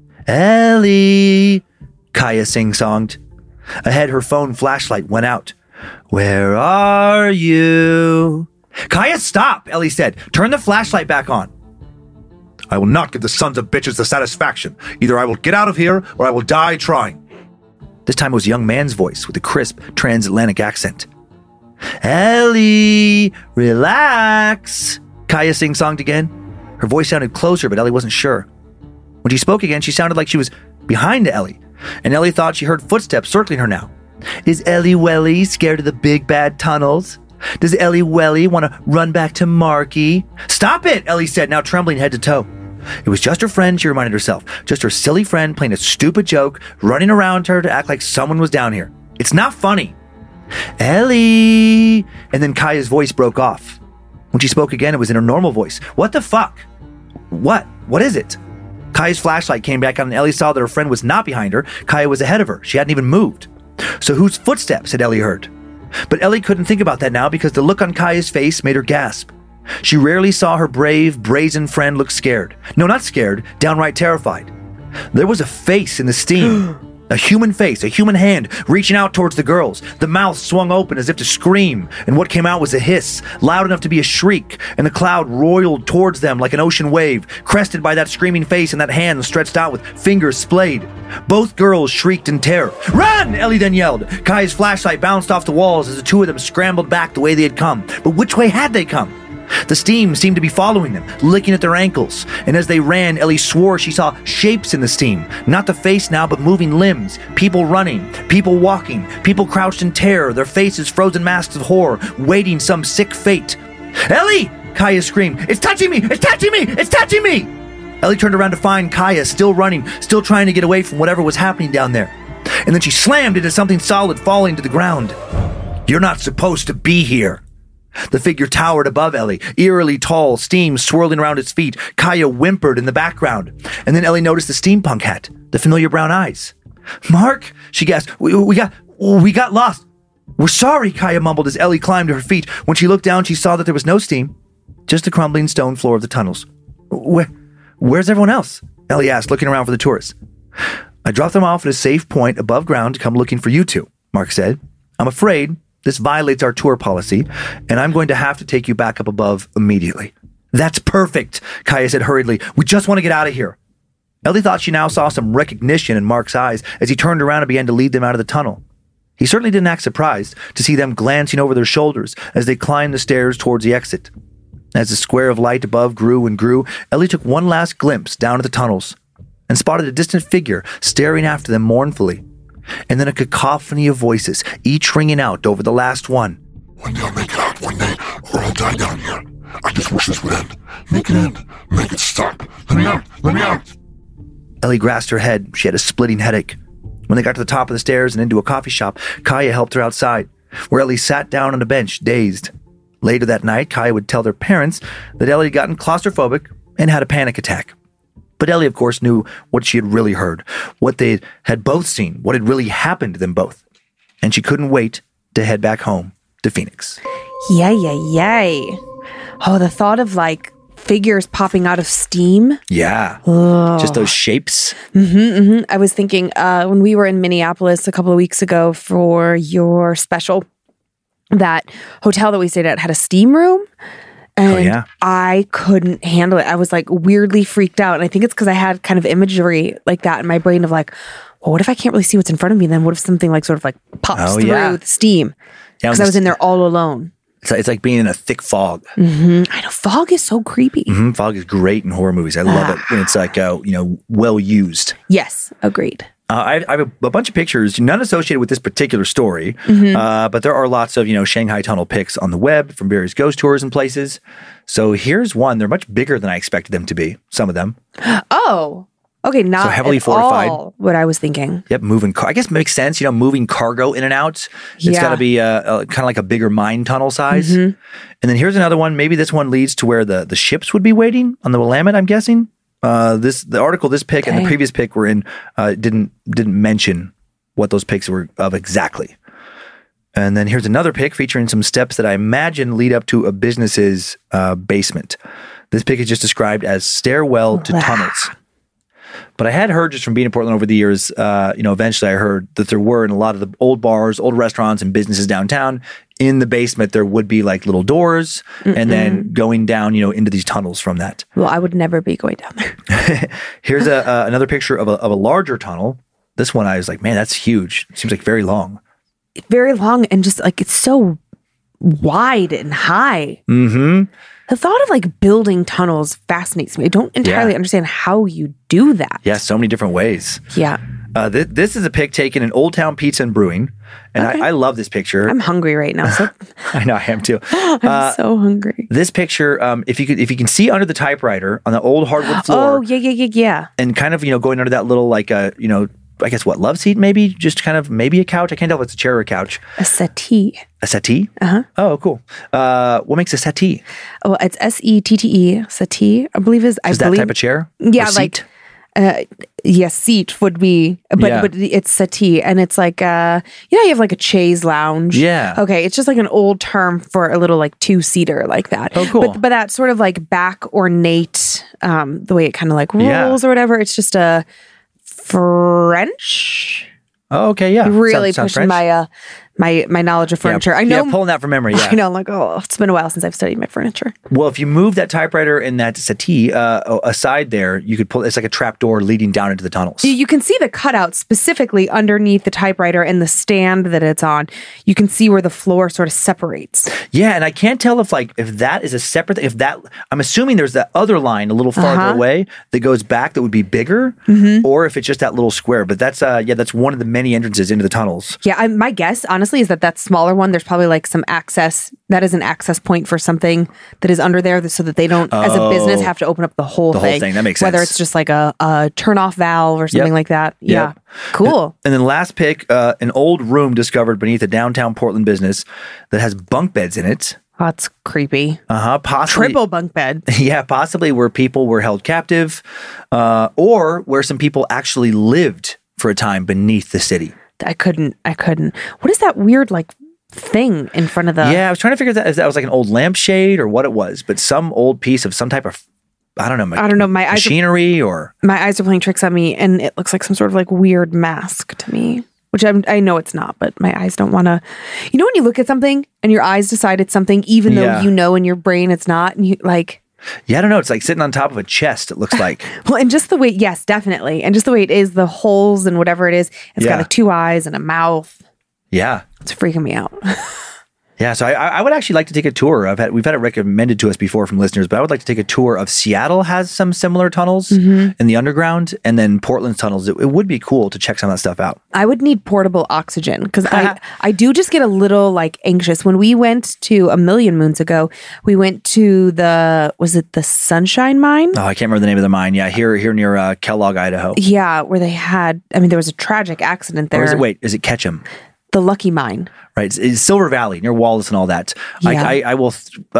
"Ellie," Kaya sing-songed. Ahead, her phone flashlight went out. "Where are you?" "Kaya, stop," Ellie said. "Turn the flashlight back on." "I will not give the sons of bitches the satisfaction. Either I will get out of here or I will die trying." This time it was a young man's voice with a crisp transatlantic accent. "Ellie, relax," Kaya sing-songed again. Her voice sounded closer, but Ellie wasn't sure. When she spoke again, she sounded like she was behind Ellie, and Ellie thought she heard footsteps circling her now. "Is Ellie Welly scared of the big bad tunnels? Does Ellie Welly want to run back to Marky?" "Stop it," Ellie said, now trembling head to toe. It was just her friend, she reminded herself. Just her silly friend playing a stupid joke, running around her to act like someone was down here. It's not funny. Ellie! And then Kaya's voice broke off. When she spoke again, it was in her normal voice. What the fuck? What? What is it? Kaya's flashlight came back on and Ellie saw that her friend was not behind her. Kaya was ahead of her. She hadn't even moved. So whose footsteps had Ellie heard? But Ellie couldn't think about that now because the look on Kaya's face made her gasp. She rarely saw her brave, brazen friend look scared. No, not scared, downright terrified. There was a face in the steam. A human face, a human hand reaching out towards the girls. The mouth swung open as if to scream, and what came out was a hiss, loud enough to be a shriek, and the cloud roiled towards them like an ocean wave, crested by that screaming face and that hand stretched out with fingers splayed. Both girls shrieked in terror. Run! Ellie then yelled. Kaya's flashlight bounced off the walls as the two of them scrambled back the way they had come. But which way had they come? The steam seemed to be following them, licking at their ankles. And as they ran, Ellie swore she saw shapes in the steam. Not the face now, but moving limbs. People running, people walking, people crouched in terror, their faces frozen masks of horror, waiting some sick fate. Ellie! Kaya screamed. It's touching me! It's touching me! It's touching me! Ellie turned around to find Kaya still running, still trying to get away from whatever was happening down there. And then she slammed into something solid falling to the ground. You're not supposed to be here. The figure towered above Ellie, eerily tall, steam swirling around its feet. Kaya whimpered in the background. And then Ellie noticed the steampunk hat, the familiar brown eyes. Mark, she gasped, we got lost. We're sorry, Kaya mumbled as Ellie climbed to her feet. When she looked down, she saw that there was no steam, just the crumbling stone floor of the tunnels. Where's everyone else? Ellie asked, looking around for the tourists. I dropped them off at a safe point above ground to come looking for you two, Mark said. I'm afraid this violates our tour policy, and I'm going to have to take you back up above immediately. That's perfect, Kaya said hurriedly. We just want to get out of here. Ellie thought she now saw some recognition in Mark's eyes as he turned around and began to lead them out of the tunnel. He certainly didn't act surprised to see them glancing over their shoulders as they climbed the stairs towards the exit. As the square of light above grew and grew, Ellie took one last glimpse down at the tunnels and spotted a distant figure staring after them mournfully. And then a cacophony of voices, each ringing out over the last one. One day I'll make it out, one day, or I'll die down here. I just wish this would end. Make it end. Make it stop. Let me out. Let me out. Ellie grasped her head. She had a splitting headache. When they got to the top of the stairs and into a coffee shop, Kaya helped her outside, where Ellie sat down on a bench, dazed. Later that night, Kaya would tell their parents that Ellie had gotten claustrophobic and had a panic attack. But Ellie, of course, knew what she had really heard, what they had both seen, what had really happened to them both. And she couldn't wait to head back home to Phoenix. Yay. Oh, the thought of like figures popping out of steam. Yeah. Just those shapes. I was thinking when we were in Minneapolis a couple of weeks ago for your special, that hotel that we stayed at had a steam room. And I couldn't handle it. I was like weirdly freaked out. And I think it's because I had kind of imagery like that in my brain of like, well, what if I can't really see what's in front of me? Then what if something like sort of like pops through the steam? Because I was in there all alone. It's like being in a thick fog. I know. Fog is so creepy. Fog is great in horror movies. I love it when it's like, well used. Yes, agreed. I have a bunch of pictures, none associated with this particular story, but there are lots of, Shanghai tunnel pics on the web from various ghost tours and places. So here's one. They're much bigger than I expected them to be, some of them. Oh, okay. Not so heavily fortified. All what I was thinking. Yep, I guess it makes sense, moving cargo in and out. It's got to be kind of like a bigger mine tunnel size. And then here's another one. Maybe this one leads to where the ships would be waiting on the Willamette, I'm guessing. The article, this pic, and the previous pic were in didn't mention what those pics were of exactly. And then here's another pic featuring some steps that I imagine lead up to a business's basement. This pic is just described as stairwell to tunnels. But I had heard just from being in Portland over the years, eventually I heard that there were in a lot of the old bars, old restaurants, and businesses downtown, in the basement, there would be like little doors and then going down, into these tunnels from that. Well, I would never be going down there. Here's another picture of a larger tunnel. This one, I was like, man, that's huge. It seems like very long. Very long and just like it's so wide and high. The thought of like building tunnels fascinates me. I don't entirely understand how you do that. Yeah, so many different ways. Yeah. This is a pic taken in Old Town Pizza and Brewing. And I love this picture. I'm hungry right now. So I know I am too. I'm so hungry. This picture, if you can see under the typewriter on the old hardwood floor. Oh, yeah. And kind of, going under that little I guess what, love seat maybe? Just kind of maybe a couch. I can't tell if it's a chair or a couch. A settee. A settee? Uh-huh. Oh, cool. What makes a settee? Oh, it's SETTE. Settee, I believe is. That type of chair? Yeah, or seat? Yes, seat would be, but it's settee, and it's like you have like a chaise lounge. Yeah. Okay, it's just like an old term for a little like 2-seater like that. Oh, cool. But that sort of like back ornate, the way it kind of like rolls or whatever. It's just a French. Oh, okay, yeah. Really Sounds pushing French. my knowledge of furniture. I know, pulling that from memory. Yeah, I know. I'm like, it's been a while since I've studied my furniture. Well, if you move that typewriter and that settee aside there, you could pull. It's like a trap door leading down into the tunnels. You can see the cutout specifically underneath the typewriter and the stand that it's on. You can see where the floor sort of separates. Yeah, and I can't tell if that is a separate. I'm assuming there's that other line a little farther away that goes back that would be bigger, or if it's just that little square. But that's that's one of the many entrances into the tunnels. Yeah, my guess honestly is that smaller one. There's probably like some access. That is an access point for something that is under there, so that they don't, as a business, have to open up the whole thing. The whole thing. That makes sense. Whether it's just like a turn off valve or something like that. Yeah, cool. And then last pick, an old room discovered beneath a downtown Portland business that has bunk beds in it. That's creepy. Possibly triple bunk bed. Yeah, possibly where people were held captive, or where some people actually lived for a time beneath the city. I couldn't. What is that weird like thing in front of the? Yeah, I was trying to figure that if that was like an old lampshade or what it was, but some old piece of some type of I don't know. My machinery my eyes are playing tricks on me, and it looks like some sort of like weird mask to me. Which I know it's not, but my eyes don't want to. You know when you look at something and your eyes decide it's something, even though you know in your brain it's not, and you like. Yeah, I don't know. It's like sitting on top of a chest, it looks like. Well, and just the way, yes, definitely. And just the way it is, the holes and whatever it is, it's got like 2 eyes and a mouth. Yeah. It's freaking me out. Yeah, so I would actually like to take a tour. We've had it recommended to us before from listeners, but I would like to take a tour of Seattle. Has some similar tunnels in the underground, and then Portland's tunnels. It would be cool to check some of that stuff out. I would need portable oxygen because I do just get a little like anxious. When we went to a million moons ago, we went to was it the Sunshine Mine? Oh, I can't remember the name of the mine. Yeah, here near Kellogg, Idaho. Yeah, where they had. I mean, there was a tragic accident there. Or is it Ketchum? The Lucky Mine. Right. It's Silver Valley near Wallace and all that. Yeah. I will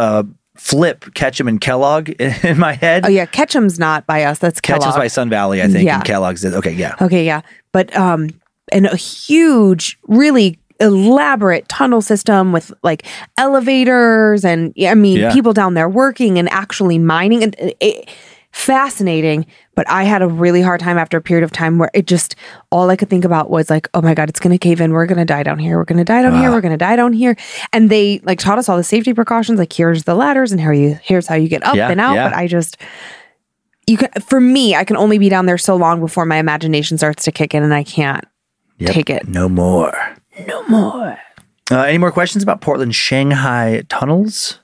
flip Ketchum and Kellogg in my head. Oh, yeah. Ketchum's not by us. That's Kellogg. Ketchum's by Sun Valley, I think. Yeah. And Kellogg's. Okay, yeah. Okay, yeah. But and a huge, really elaborate tunnel system with like elevators and people down there working and actually mining. And fascinating, but I had a really hard time after a period of time where it just, all I could think about was like, oh my God, it's going to cave in. We're going to die down here. We're going to die down here. We're going to die down here. And they like taught us all the safety precautions. Like here's the ladders and here's how you get up and out. But for me, I can only be down there so long before my imagination starts to kick in and I can't take it. No more. Any more questions about Portland Shanghai tunnels?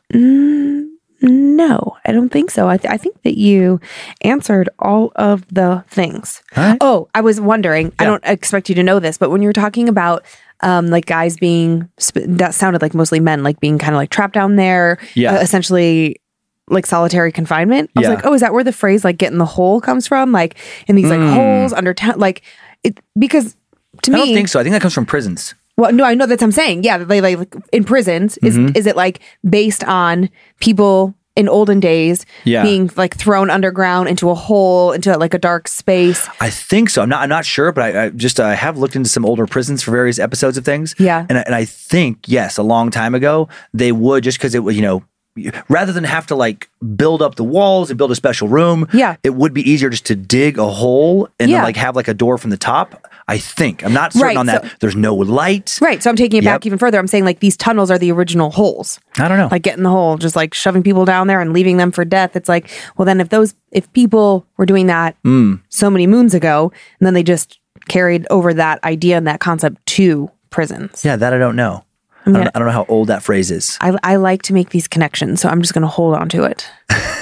No, I don't think so. I think that you answered all of the things. Right. Oh, I was wondering, I don't expect you to know this, but when you were talking about like guys being, that sounded like mostly men, like being kind of like trapped down there, essentially like solitary confinement. I was like, oh, is that where the phrase like get in the hole comes from? Like in these like holes under town, like it, because to me. I don't think so. I think that comes from prisons. Well, no, I know that's what I'm saying. Yeah, they like in prisons. Is it like based on people in olden days being like thrown underground into a hole, into like a dark space? I think so. I'm not sure, but I have looked into some older prisons for various episodes of things. Yeah, and I think yes, a long time ago they would, just because it was rather than have to like build up the walls and build a special room. Yeah, it would be easier just to dig a hole and then like have like a door from the top. I think. I'm not certain on that. There's no light. Right. So I'm taking it back even further. I'm saying like these tunnels are the original holes. I don't know. Like getting the hole, just like shoving people down there and leaving them for death. It's like, well, then if people were doing that so many moons ago, and then they just carried over that idea and that concept to prisons. Yeah, that I don't know. I don't know how old that phrase is. I like to make these connections, so I'm just going to hold on to it.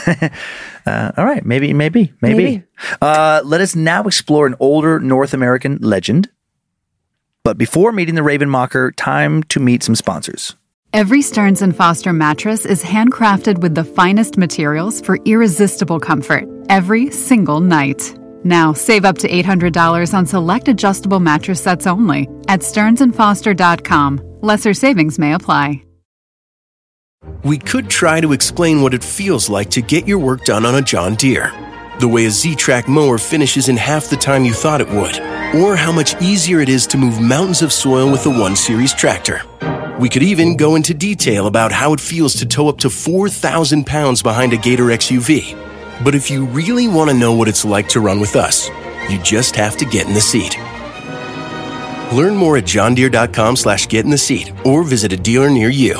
All right, maybe. Let us now explore an older North American legend. But before meeting the Ravenmocker, time to meet some sponsors. Every Stearns & Foster mattress is handcrafted with the finest materials for irresistible comfort every single night. Now, save up to $800 on select adjustable mattress sets only at stearnsandfoster.com. Lesser savings may apply. We could try to explain what it feels like to get your work done on a John Deere. The way a Z-Track mower finishes in half the time you thought it would. Or how much easier it is to move mountains of soil with the 1 Series tractor. We could even go into detail about how it feels to tow up to 4,000 pounds behind a Gator XUV. But if you really want to know what it's like to run with us, you just have to get in the seat. Learn more at johndeere.com/get-in-the-seat or visit a dealer near you.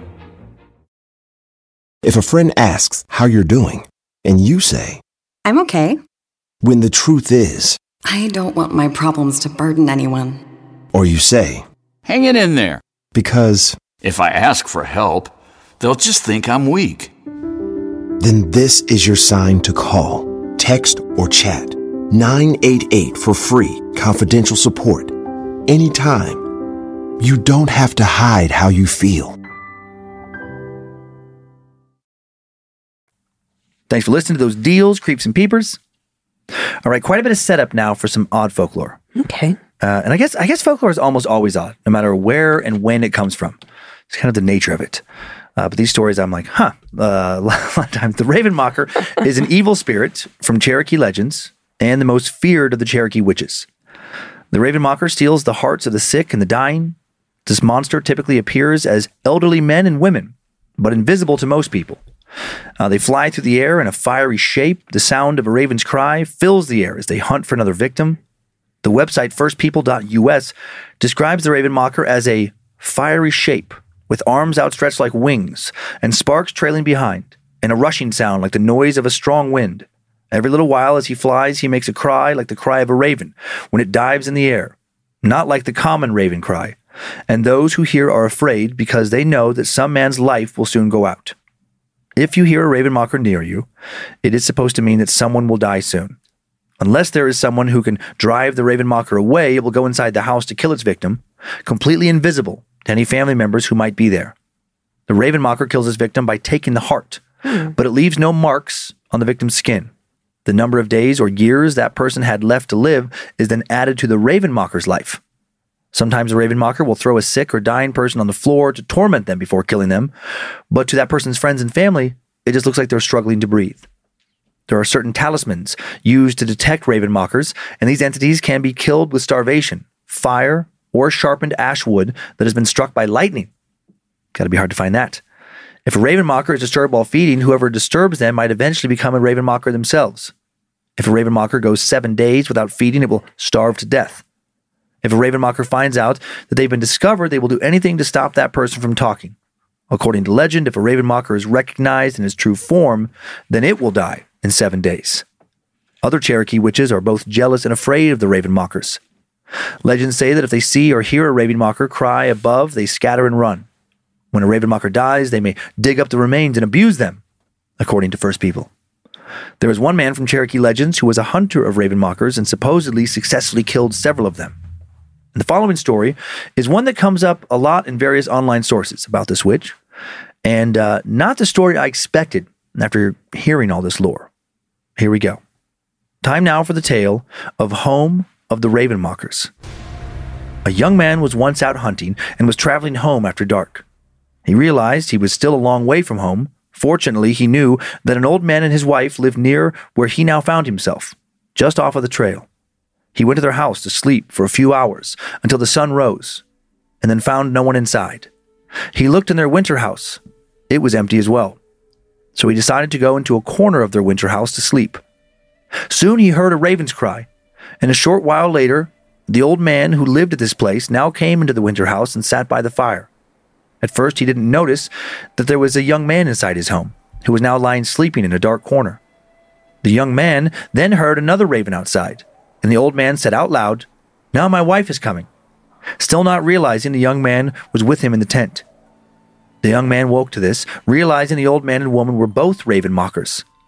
If a friend asks how you're doing, and you say, I'm okay. when the truth is, I don't want my problems to burden anyone. or you say, Hang it in there. because, If I ask for help, they'll just think I'm weak. then this is your sign to call, text, or chat 988 for free, confidential support. Anytime. You don't have to hide how you feel. Thanks for listening to those deals, creeps and peepers. All right, quite a bit of setup now for some odd folklore. Okay. And I guess folklore is almost always odd, no matter where and when it comes from. It's kind of the nature of it. But these stories, I'm like, a lot of times. The Ravenmocker is an evil spirit from Cherokee legends and the most feared of the Cherokee witches. The Ravenmocker steals the hearts of the sick and the dying. This monster typically appears as elderly men and women, but invisible to most people. They fly through the air in a fiery shape. The sound of a raven's cry fills the air as they hunt for another victim. The website firstpeople.us describes the Ravenmocker as a fiery shape with arms outstretched like wings and sparks trailing behind, and a rushing sound like the noise of a strong wind. Every little while as he flies, he makes a cry like the cry of a raven when it dives in the air, not like the common raven cry. And those who hear are afraid because they know that some man's life will soon go out. If you hear a Ravenmocker near you, it is supposed to mean that someone will die soon. Unless there is someone who can drive the Ravenmocker away, it will go inside the house to kill its victim, completely invisible to any family members who might be there. The Ravenmocker kills its victim by taking the heart, but it leaves no marks on the victim's skin. The number of days or years that person had left to live is then added to the Ravenmocker's life. Sometimes a Ravenmocker will throw a sick or dying person on the floor to torment them before killing them, but to that person's friends and family, it just looks like they're struggling to breathe. There are certain talismans used to detect Ravenmockers, and these entities can be killed with starvation, fire, or sharpened ash wood that has been struck by lightning. Gotta be hard to find that. If a Ravenmocker is disturbed while feeding, whoever disturbs them might eventually become a Ravenmocker themselves. If a Ravenmocker goes 7 days without feeding, it will starve to death. If a Ravenmocker finds out that they've been discovered, they will do anything to stop that person from talking. According to legend, if a Ravenmocker is recognized in its true form, then it will die in 7 days. Other Cherokee witches are both jealous and afraid of the Ravenmockers. Legends say that if they see or hear a Ravenmocker cry above, they scatter and run. When a Ravenmocker dies, they may dig up the remains and abuse them, according to First People. There is one man from Cherokee legends who was a hunter of Ravenmockers and supposedly successfully killed several of them. And the following story is one that comes up a lot in various online sources about this witch, and not the story I expected after hearing all this lore. Here we go. Time now for the tale of Home of the Ravenmockers. A young man was once out hunting and was traveling home after dark. He realized he was still a long way from home. Fortunately, he knew that an old man and his wife lived near where he now found himself, just off of the trail. He went to their house to sleep for a few hours until the sun rose, and then found no one inside. He looked in their winter house. It was empty as well. So he decided to go into a corner of their winter house to sleep. Soon he heard a raven's cry, and a short while later, the old man who lived at this place now came into the winter house and sat by the fire. At first, he didn't notice that there was a young man inside his home, who was now lying sleeping in a dark corner. The young man then heard another raven outside, and the old man said out loud, "Now my wife is coming," still not realizing the young man was with him in the tent. The young man woke to this, realizing the old man and woman were both Ravenmockers,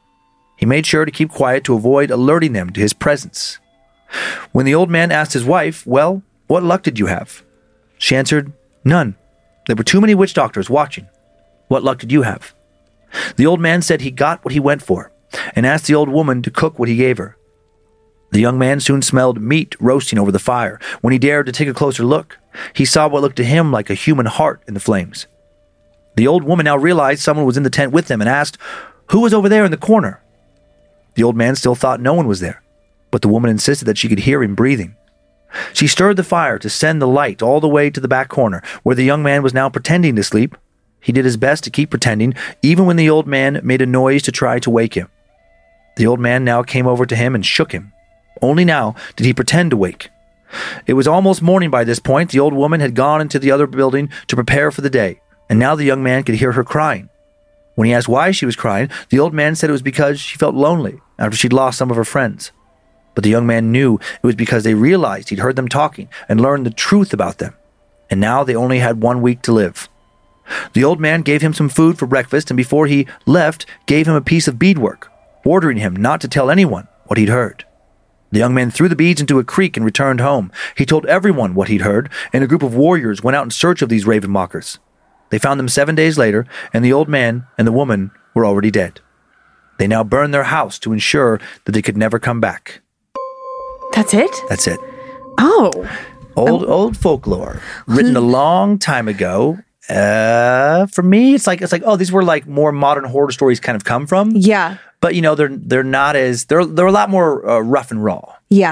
He made sure to keep quiet to avoid alerting them to his presence. When the old man asked his wife, "Well, what luck did you have?" she answered, "None. There were too many witch doctors watching. What luck did you have?" The old man said he got what he went for and asked the old woman to cook what he gave her. The young man soon smelled meat roasting over the fire. When he dared to take a closer look, he saw what looked to him like a human heart in the flames. The old woman now realized someone was in the tent with them and asked, "Who was over there in the corner?" The old man still thought no one was there, but the woman insisted that she could hear him breathing. She stirred the fire to send the light all the way to the back corner, where the young man was now pretending to sleep. He did his best to keep pretending, even when the old man made a noise to try to wake him. The old man now came over to him and shook him. Only now did he pretend to wake. It was almost morning by this point. The old woman had gone into the other building to prepare for the day, and now the young man could hear her crying. When he asked why she was crying, the old man said it was because she felt lonely after she'd lost some of her friends. But the young man knew it was because they realized he'd heard them talking and learned the truth about them. And now they only had 1 week to live. The old man gave him some food for breakfast, and before he left, gave him a piece of beadwork, ordering him not to tell anyone what he'd heard. The young man threw the beads into a creek and returned home. He told everyone what he'd heard, and a group of warriors went out in search of these raven mockers. They found them 7 days later, and the old man and the woman were already dead. They now burned their house to ensure that they could never come back. That's it? That's it. Oh. Old folklore, written a long time ago. For me, it's like, oh, these were like more modern horror stories kind of come from. Yeah. But you know, they're not as, they're a lot more rough and raw. Yeah.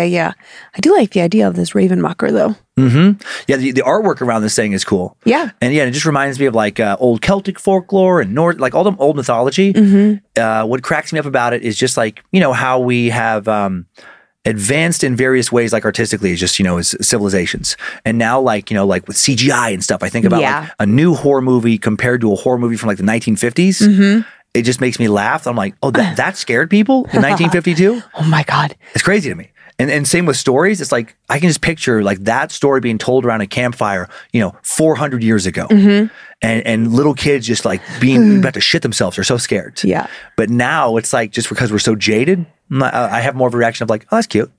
I do like the idea of this raven mocker though. Mm-hmm. Yeah, the artwork around this thing is cool. Yeah. And yeah, it just reminds me of like old Celtic folklore and like all the old mythology. Mm-hmm. What cracks me up about it is just like, you know, how we have advanced in various ways, like artistically, just, you know, as civilizations. And now, like, you know, like with CGI and stuff, I think about like a new horror movie compared to a horror movie from like the 1950s. Mm-hmm. It just makes me laugh. I'm like, oh, that scared people in 1952? Oh my God. It's crazy to me. And same with stories. It's like, I can just picture like that story being told around a campfire, you know, 400 years ago. Mm-hmm. And little kids just like being about to shit themselves. They're so scared. Yeah. But now it's like, just because we're so jaded, I have more of a reaction of like, oh, that's cute.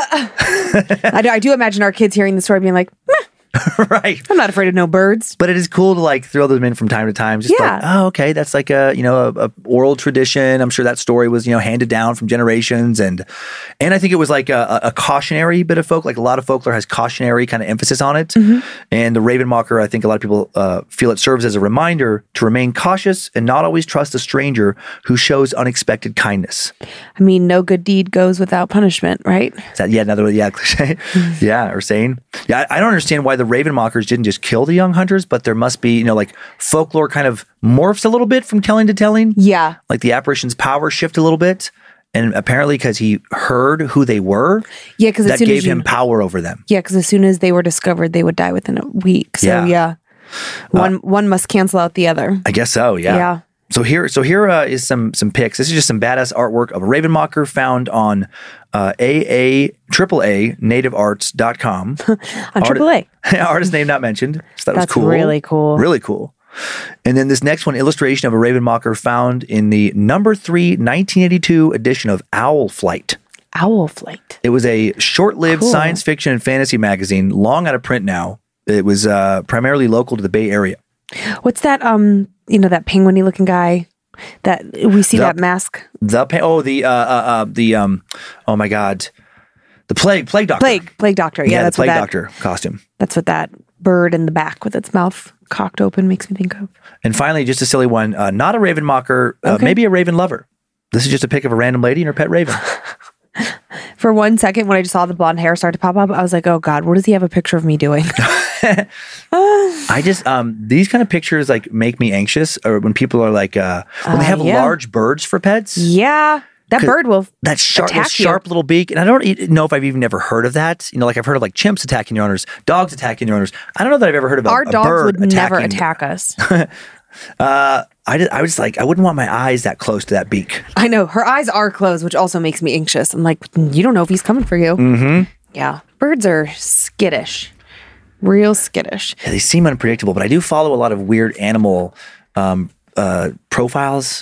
I do imagine our kids hearing the story being like, meh. Right. I'm not afraid of no birds. But it is cool to like throw them in from time to time. Just like, oh, okay, that's like a, you know, a oral tradition. I'm sure that story was, you know, handed down from generations. And I think it was like a cautionary bit of folk. Like a lot of folklore has cautionary kind of emphasis on it. Mm-hmm. And the Raven Mocker, I think a lot of people feel it serves as a reminder to remain cautious and not always trust a stranger who shows unexpected kindness. I mean, no good deed goes without punishment, right? Is that another cliche? Yeah, or saying. Yeah, I don't understand why the Raven Mockers didn't just kill the young hunters, but there must be, you know, like folklore kind of morphs a little bit from telling to telling. Yeah. Like the apparition's power shift a little bit. And apparently because he heard who they were, because that gave him power over them. Yeah, because as soon as they were discovered, they would die within a week. So yeah. One must cancel out the other. I guess so, yeah. Yeah. So here is some pics. This is just some badass artwork of a Raven Mocker found on AAA nativearts.com. On AAA. Artist name not mentioned. So that That's was cool. Really cool. Really cool. And then this next one, illustration of a Raven Mocker found in the number 3 1982 edition of Owl Flight. Owl Flight. It was a short-lived science fiction and fantasy magazine, long out of print now. It was primarily local to the Bay Area. What's that? You know, that penguin-y looking guy that we see that mask. Oh my God, the plague doctor. Plague doctor. Yeah, that's the plague doctor costume. That's what that bird in the back with its mouth cocked open makes me think of. And finally, just a silly one. Not a Raven Mocker, maybe a Raven lover. This is just a pic of a random lady and her pet raven. For 1 second, when I just saw the blonde hair start to pop up, I was like, oh God, what does he have a picture of me doing? I just, these kind of pictures like make me anxious, or when people are like, when they have large birds for pets. Yeah. That bird will that sharp little beak. And I don't know if I've even ever heard of that. You know, like I've heard of like chimps attacking your owners, dogs attacking your owners. I don't know that I've ever heard of our a dogs bird would never attack us. I was like, I wouldn't want my eyes that close to that beak. I know. Her eyes are closed, which also makes me anxious. I'm like, you don't know if he's coming for you. Mm-hmm. Yeah. Birds are skittish. Real skittish. Yeah, they seem unpredictable, but I do follow a lot of weird animal profiles.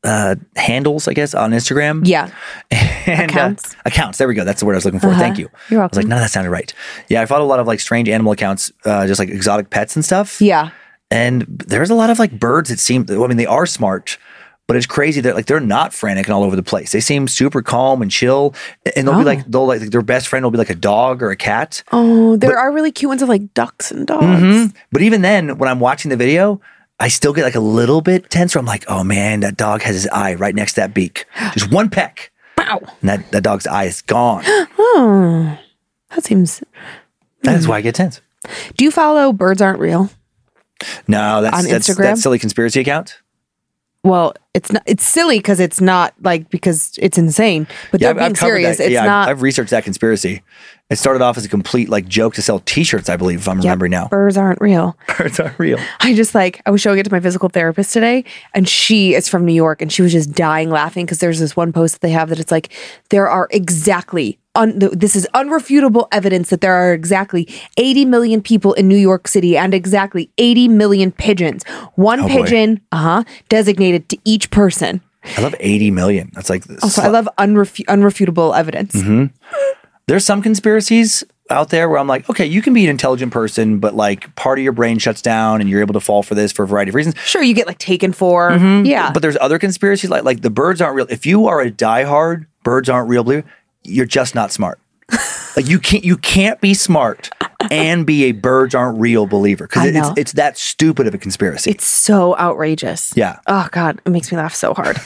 handles, I guess, on Instagram. Yeah. And, accounts. Accounts. There we go. That's the word I was looking for. Thank you. You're I was like, welcome. none of that sounded right. Yeah, I followed a lot of like strange animal accounts, just like exotic pets and stuff. Yeah. And there's a lot of like birds that seem, I mean, they are smart, but it's crazy that like they're not frantic and all over the place. They seem super calm and chill. And they'll be like, their best friend will be like a dog or a cat. Oh, there are really cute ones of like ducks and dogs. But even then, when I'm watching the video, I still get like a little bit tense where I'm like, oh man, that dog has his eye right next to that beak. Just one peck. Wow. And that dog's eye is gone. Oh, that seems. That's why I get tense. Do you follow Birds Aren't Real? No, On that's Instagram? that silly conspiracy account. Well, it's not. It's silly because it's not like because it's insane. But they're being I've covered serious. that. It's not. I've researched that conspiracy. It started off as a complete like joke to sell T-shirts, I believe, if I'm remembering now. Birds aren't real. Birds aren't real. I was showing it to my physical therapist today, and she is from New York, and she was just dying laughing because there's this one post that they have that it's like there are exactly. This is unrefutable evidence that there are exactly 80 million people in New York City and exactly 80 million pigeons. One pigeon, designated to each person. I love 80 million. That's like Also, I love unrefutable evidence. There's some conspiracies out there where I'm like, okay, you can be an intelligent person, but like part of your brain shuts down and you're able to fall for this for a variety of reasons. Sure, you get like taken for. Yeah. But there's other conspiracies like the birds aren't real. If you are a diehard birds aren't real believer, you're just not smart. Like you can't be smart and be a birds aren't real believer because it's that stupid of a conspiracy. It's so outrageous. Yeah. Oh God, it makes me laugh so hard.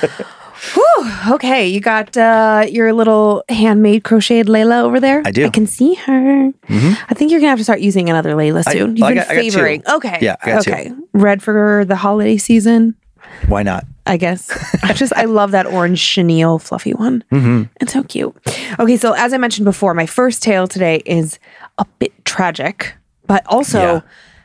Whew, okay, you got your little handmade crocheted Layla over there? I do. I can see her. I think you're gonna have to start using another Layla soon. You've been favoring. Okay. Yeah, I got two. Okay. Red for the holiday season. Why not? I guess. I love that orange chenille fluffy one. It's so cute. Okay, so as I mentioned before, my first tale today is a bit tragic, but also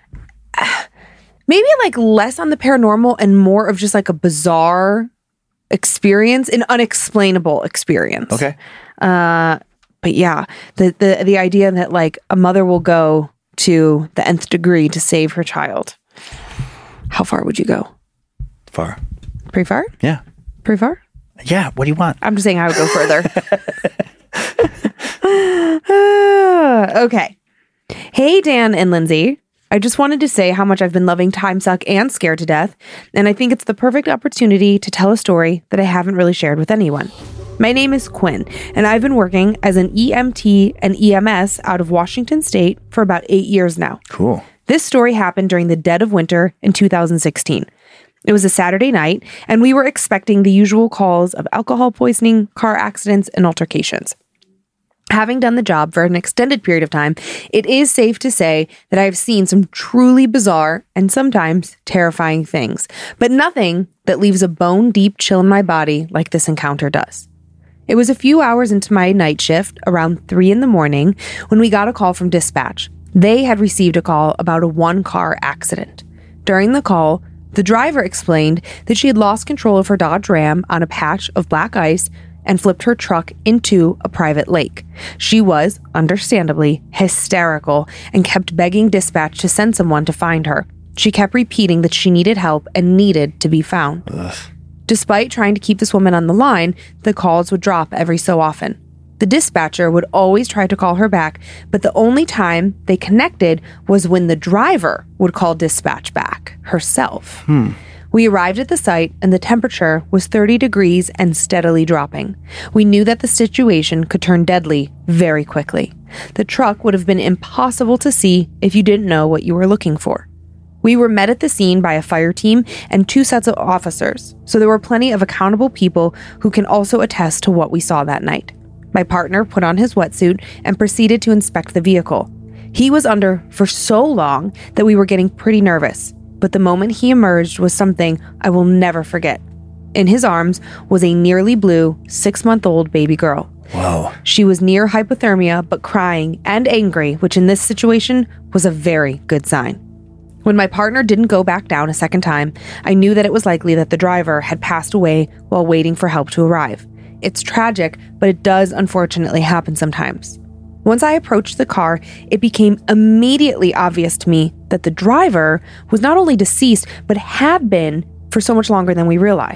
maybe like less on the paranormal and more of just like a bizarre experience, an unexplainable experience. Okay. But yeah, the idea that like a mother will go to the nth degree to save her child. How far would you go? Far. Pretty far? Yeah. Pretty far? Yeah. What do you want? I'm just saying I would go further. Okay. Hey, Dan and Lindsay. I just wanted to say how much I've been loving Time Suck and Scared to Death, and I think it's the perfect opportunity to tell a story that I haven't really shared with anyone. My name is Quinn, and I've been working as an EMT and EMS out of Washington State for about 8 years now. Cool. This story happened during the dead of winter in 2016. It was a Saturday night, and we were expecting the usual calls of alcohol poisoning, car accidents, and altercations. Having done the job for an extended period of time, it is safe to say that I've seen some truly bizarre and sometimes terrifying things, but nothing that leaves a bone-deep chill in my body like this encounter does. It was a few hours into my night shift, around 3 a.m, when we got a call from dispatch. They had received a call about a one-car accident. During the call, the driver explained that she had lost control of her Dodge Ram on a patch of black ice and flipped her truck into a private lake. She was, understandably, hysterical and kept begging dispatch to send someone to find her. She kept repeating that she needed help and needed to be found. Ugh. Despite trying to keep this woman on the line, the calls would drop every so often. The dispatcher would always try to call her back, but the only time they connected was when the driver would call dispatch back herself. We arrived at the site and the temperature was 30 degrees and steadily dropping. We knew that the situation could turn deadly very quickly. The truck would have been impossible to see if you didn't know what you were looking for. We were met at the scene by a fire team and 2 sets of officers, so there were plenty of accountable people who can also attest to what we saw that night. My partner put on his wetsuit and proceeded to inspect the vehicle. He was under for so long that we were getting pretty nervous, but the moment he emerged was something I will never forget. In his arms was a nearly blue 6-month-old baby girl. Whoa. She was near hypothermia, but crying and angry, which in this situation was a very good sign. When my partner didn't go back down a second time, I knew that it was likely that the driver had passed away while waiting for help to arrive. It's tragic, but it does unfortunately happen sometimes. Once I approached the car, it became immediately obvious to me that the driver was not only deceased, but had been for so much longer than we realized.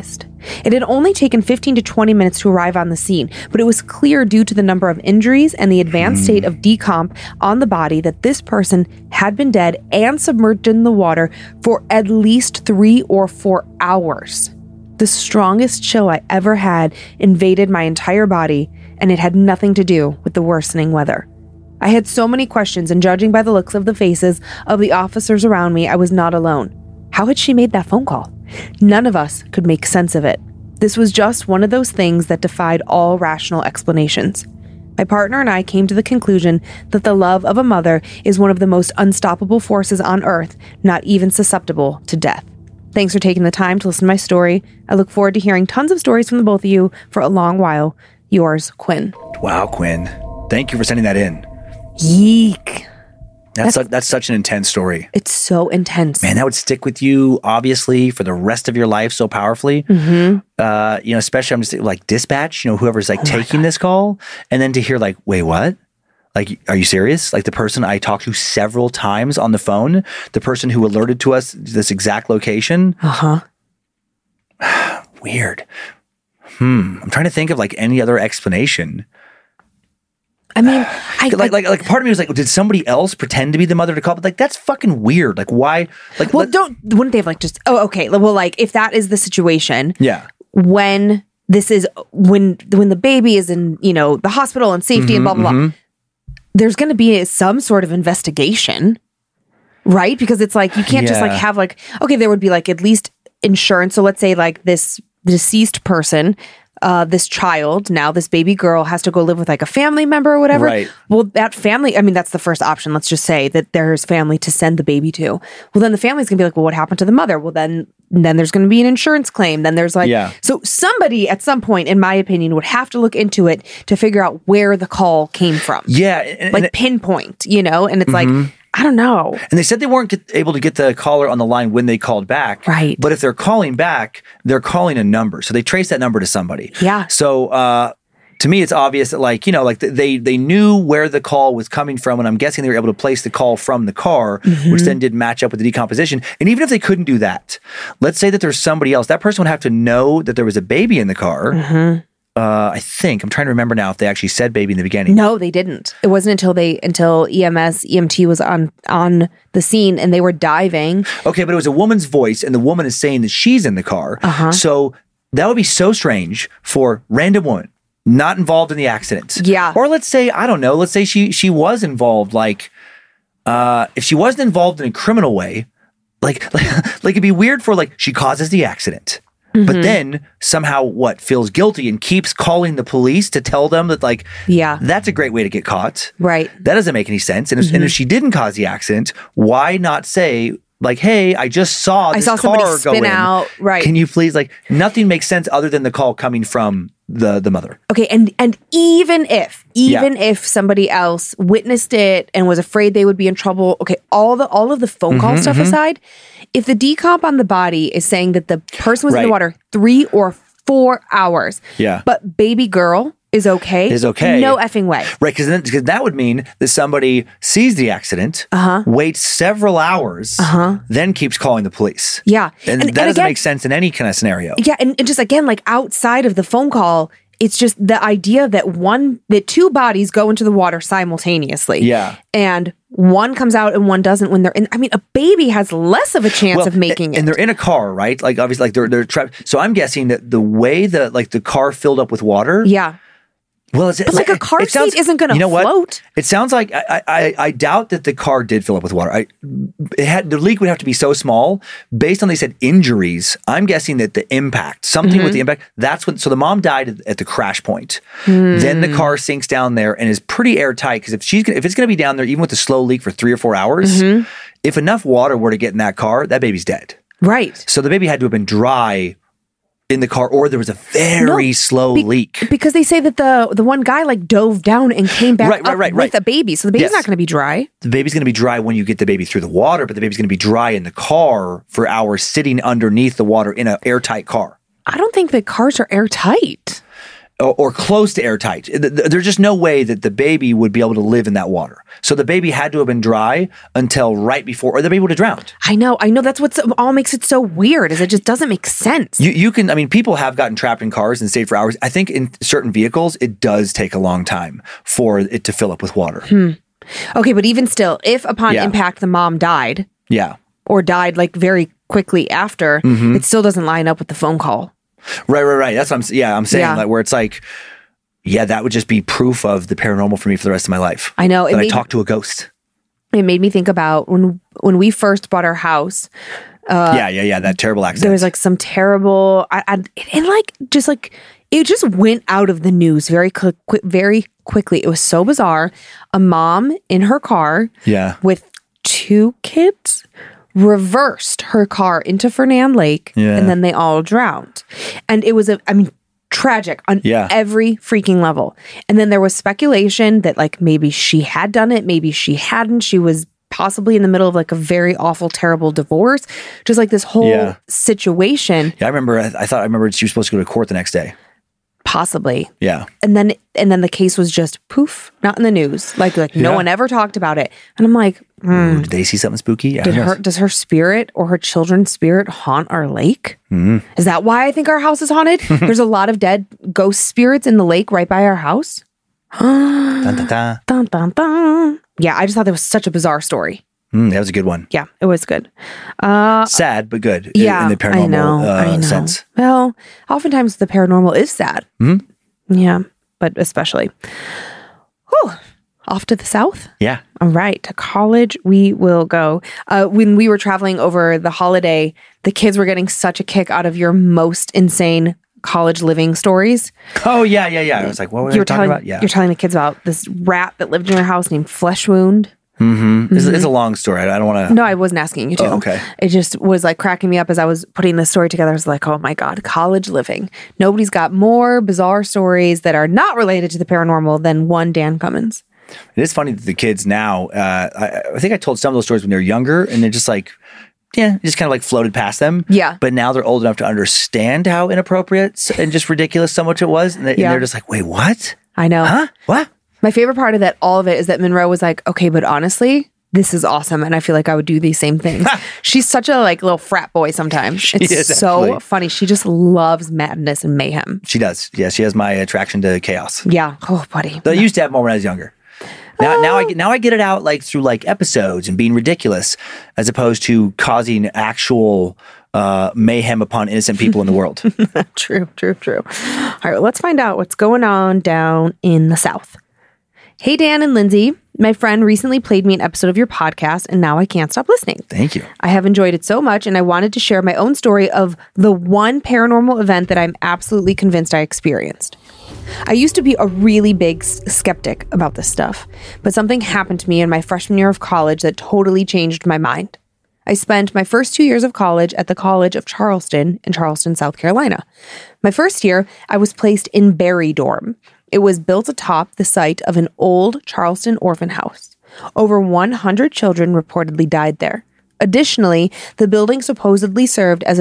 It had only taken 15 to 20 minutes to arrive on the scene, but it was clear due to the number of injuries and the advanced state of decomp on the body that this person had been dead and submerged in the water for at least 3 or 4 hours. The strongest chill I ever had invaded my entire body, and it had nothing to do with the worsening weather. I had so many questions, and judging by the looks of the faces of the officers around me, I was not alone. How had she made that phone call? None of us could make sense of it. This was just one of those things that defied all rational explanations. My partner and I came to the conclusion that the love of a mother is one of the most unstoppable forces on earth, not even susceptible to death. Thanks for taking the time to listen to my story. I look forward to hearing tons of stories from the both of you for a long while. Yours, Quinn. Wow, Quinn. Thank you for sending that in. Yeek. That's such an intense story. It's so intense. Man, that would stick with you, obviously, for the rest of your life so powerfully. Especially, I'm just like dispatch, whoever's like taking this call. And then to hear like, wait, what? Like, are you serious? Like the person I talked to several times on the phone, the person who alerted to us this exact location. Weird. I'm trying to think of like any other explanation. I mean, like part of me was like, did somebody else pretend to be the mother to call? But like, that's fucking weird. Like, why? Like, wouldn't they have like just? Oh, okay. Well, like if that is the situation, yeah. When this is when the baby is in the hospital and safety and blah blah blah. There's going to be some sort of investigation, right? Because it's like, you can't just like have like, okay, there would be like at least insurance. So let's say like this deceased person, this child, now this baby girl has to go live with like a family member or whatever. Right. Well, that family, I mean, that's the first option. Let's just say that there's family to send the baby to. Well, then the family's gonna be like, well, what happened to the mother? Well, then there's going to be an insurance claim. Then there's like, so somebody at some point, in my opinion, would have to look into it to figure out where the call came from. Yeah. Like pinpoint, and it's like, I don't know. And they said they weren't able to get the caller on the line when they called back. Right. But if they're calling back, they're calling a number. So they trace that number to somebody. Yeah. So, to me, it's obvious that like they knew where the call was coming from, and I'm guessing they were able to place the call from the car, which then did match up with the decomposition. And even if they couldn't do that, let's say that there's somebody else, that person would have to know that there was a baby in the car. I think I'm trying to remember now if they actually said baby in the beginning. No, they didn't. It wasn't until EMT was on the scene and they were diving. Okay, but it was a woman's voice, and the woman is saying that she's in the car. So that would be so strange for random woman. Not involved in the accident. Yeah. Or let's say, I don't know, let's say she was involved, like, if she wasn't involved in a criminal way, like it'd be weird for like, she causes the accident, but then somehow feels guilty and keeps calling the police to tell them that like, that's a great way to get caught. Right. That doesn't make any sense. And if she didn't cause the accident, why not say, like, hey, I just saw this car somebody go spin in. out. Right. Can you please, like, nothing makes sense other than the call coming from the mother. Okay, and even if somebody else witnessed it and was afraid they would be in trouble, okay, all of the phone call stuff aside, if the decomp on the body is saying that the person was in the water 3 or 4 hours, but baby girl is okay. No effing way. Right, because that would mean that somebody sees the accident, waits several hours, then keeps calling the police. Yeah. And that doesn't make sense in any kind of scenario. Yeah, and just again, like outside of the phone call, it's just the idea that two bodies go into the water simultaneously. Yeah. And one comes out and one doesn't when they're in. I mean, a baby has less of a chance of making it. And they're in a car, right? Like obviously, like they're trapped. So I'm guessing that the way the car filled up with water. Yeah. Well, but like a car seat isn't going to float. What? It sounds like I doubt that the car did fill up with water. The leak would have to be so small. Based on they said injuries, I'm guessing that the impact, something with the impact, that's when. So the mom died at the crash point. Then the car sinks down there and is pretty airtight because if it's going to be down there even with the slow leak for 3 or 4 hours, if enough water were to get in that car, that baby's dead. Right. So the baby had to have been dry in the car, or there was a very slow leak. Because they say that the one guy like dove down and came back up with a baby. So the baby's not going to be dry. The baby's going to be dry when you get the baby through the water, but the baby's going to be dry in the car for hours sitting underneath the water in an airtight car. I don't think that cars are airtight. or close to airtight. There's just no way that the baby would be able to live in that water. So the baby had to have been dry until right before, or the baby would have drowned. I know. That's what all makes it so weird, is it just doesn't make sense. You can, I mean, people have gotten trapped in cars and stayed for hours. I think in certain vehicles, it does take a long time for it to fill up with water. Okay, but even still, if upon impact the mom died, or died like very quickly after, it still doesn't line up with the phone call. Right. That's what I'm saying. Like, where it's like, that would just be proof of the paranormal for me for the rest of my life. I know. That I talked to a ghost. It made me think about when we first bought our house. That terrible accident. There was like some terrible, it just went out of the news very quickly. It was so bizarre. A mom in her car with 2 kids reversed her car into Fernand Lake, and then they all drowned. And it was tragic on every freaking level. And then there was speculation that like maybe she had done it, maybe she hadn't. She was possibly in the middle of like a very awful, terrible divorce. Just like this whole situation. Yeah, I remember she was supposed to go to court the next day. Possibly. Yeah. And then the case was just poof, not in the news. Like no one ever talked about it. And I'm like, did they see something spooky? Does her spirit or her children's spirit haunt our lake? Is that why I think our house is haunted? There's a lot of dead ghost spirits in the lake right by our house. Dun, dun, dun. Dun, dun, dun. Yeah, I just thought that was such a bizarre story. That was a good one. Yeah, it was good. Sad, but good in the paranormal sense. Well, oftentimes the paranormal is sad. Yeah, but especially. Whew. Off to the south? Yeah. All right. To college we will go. When we were traveling over the holiday, the kids were getting such a kick out of your most insane college living stories. Oh, yeah. I was like, what were you talking about? Yeah. You're telling the kids about this rat that lived in your house named Flesh Wound. It's a long story. I don't want to... No, I wasn't asking you to. Oh, okay. It just was like cracking me up as I was putting this story together. I was like, oh my God, college living. Nobody's got more bizarre stories that are not related to the paranormal than one Dan Cummins. It is funny that the kids now, I think I told some of those stories when they were younger, and they're just like, just kind of like floated past them. Yeah. But now they're old enough to understand how inappropriate and just ridiculous so much it was. And they're just like, wait, what? I know. Huh? What? My favorite part of all of it is that Monroe was like, okay, but honestly, this is awesome. And I feel like I would do these same things. She's such a like little frat boy sometimes. It's so funny. She just loves madness and mayhem. She does. Yeah, she has my attraction to chaos. Yeah. Oh, buddy. But I used to have more when I was younger. Now I get it out like through like episodes and being ridiculous as opposed to causing actual mayhem upon innocent people in the world. True. All right, well, let's find out what's going on down in the South. Hey, Dan and Lindsay. My friend recently played me an episode of your podcast, and now I can't stop listening. Thank you. I have enjoyed it so much, and I wanted to share my own story of the one paranormal event that I'm absolutely convinced I experienced. I used to be a really big skeptic about this stuff, but something happened to me in my freshman year of college that totally changed my mind. I spent my first 2 years of college at the College of Charleston in Charleston, South Carolina. My first year, I was placed in Berry Dorm. It was built atop the site of an old Charleston orphan house. Over 100 children reportedly died there. Additionally, the building supposedly served as a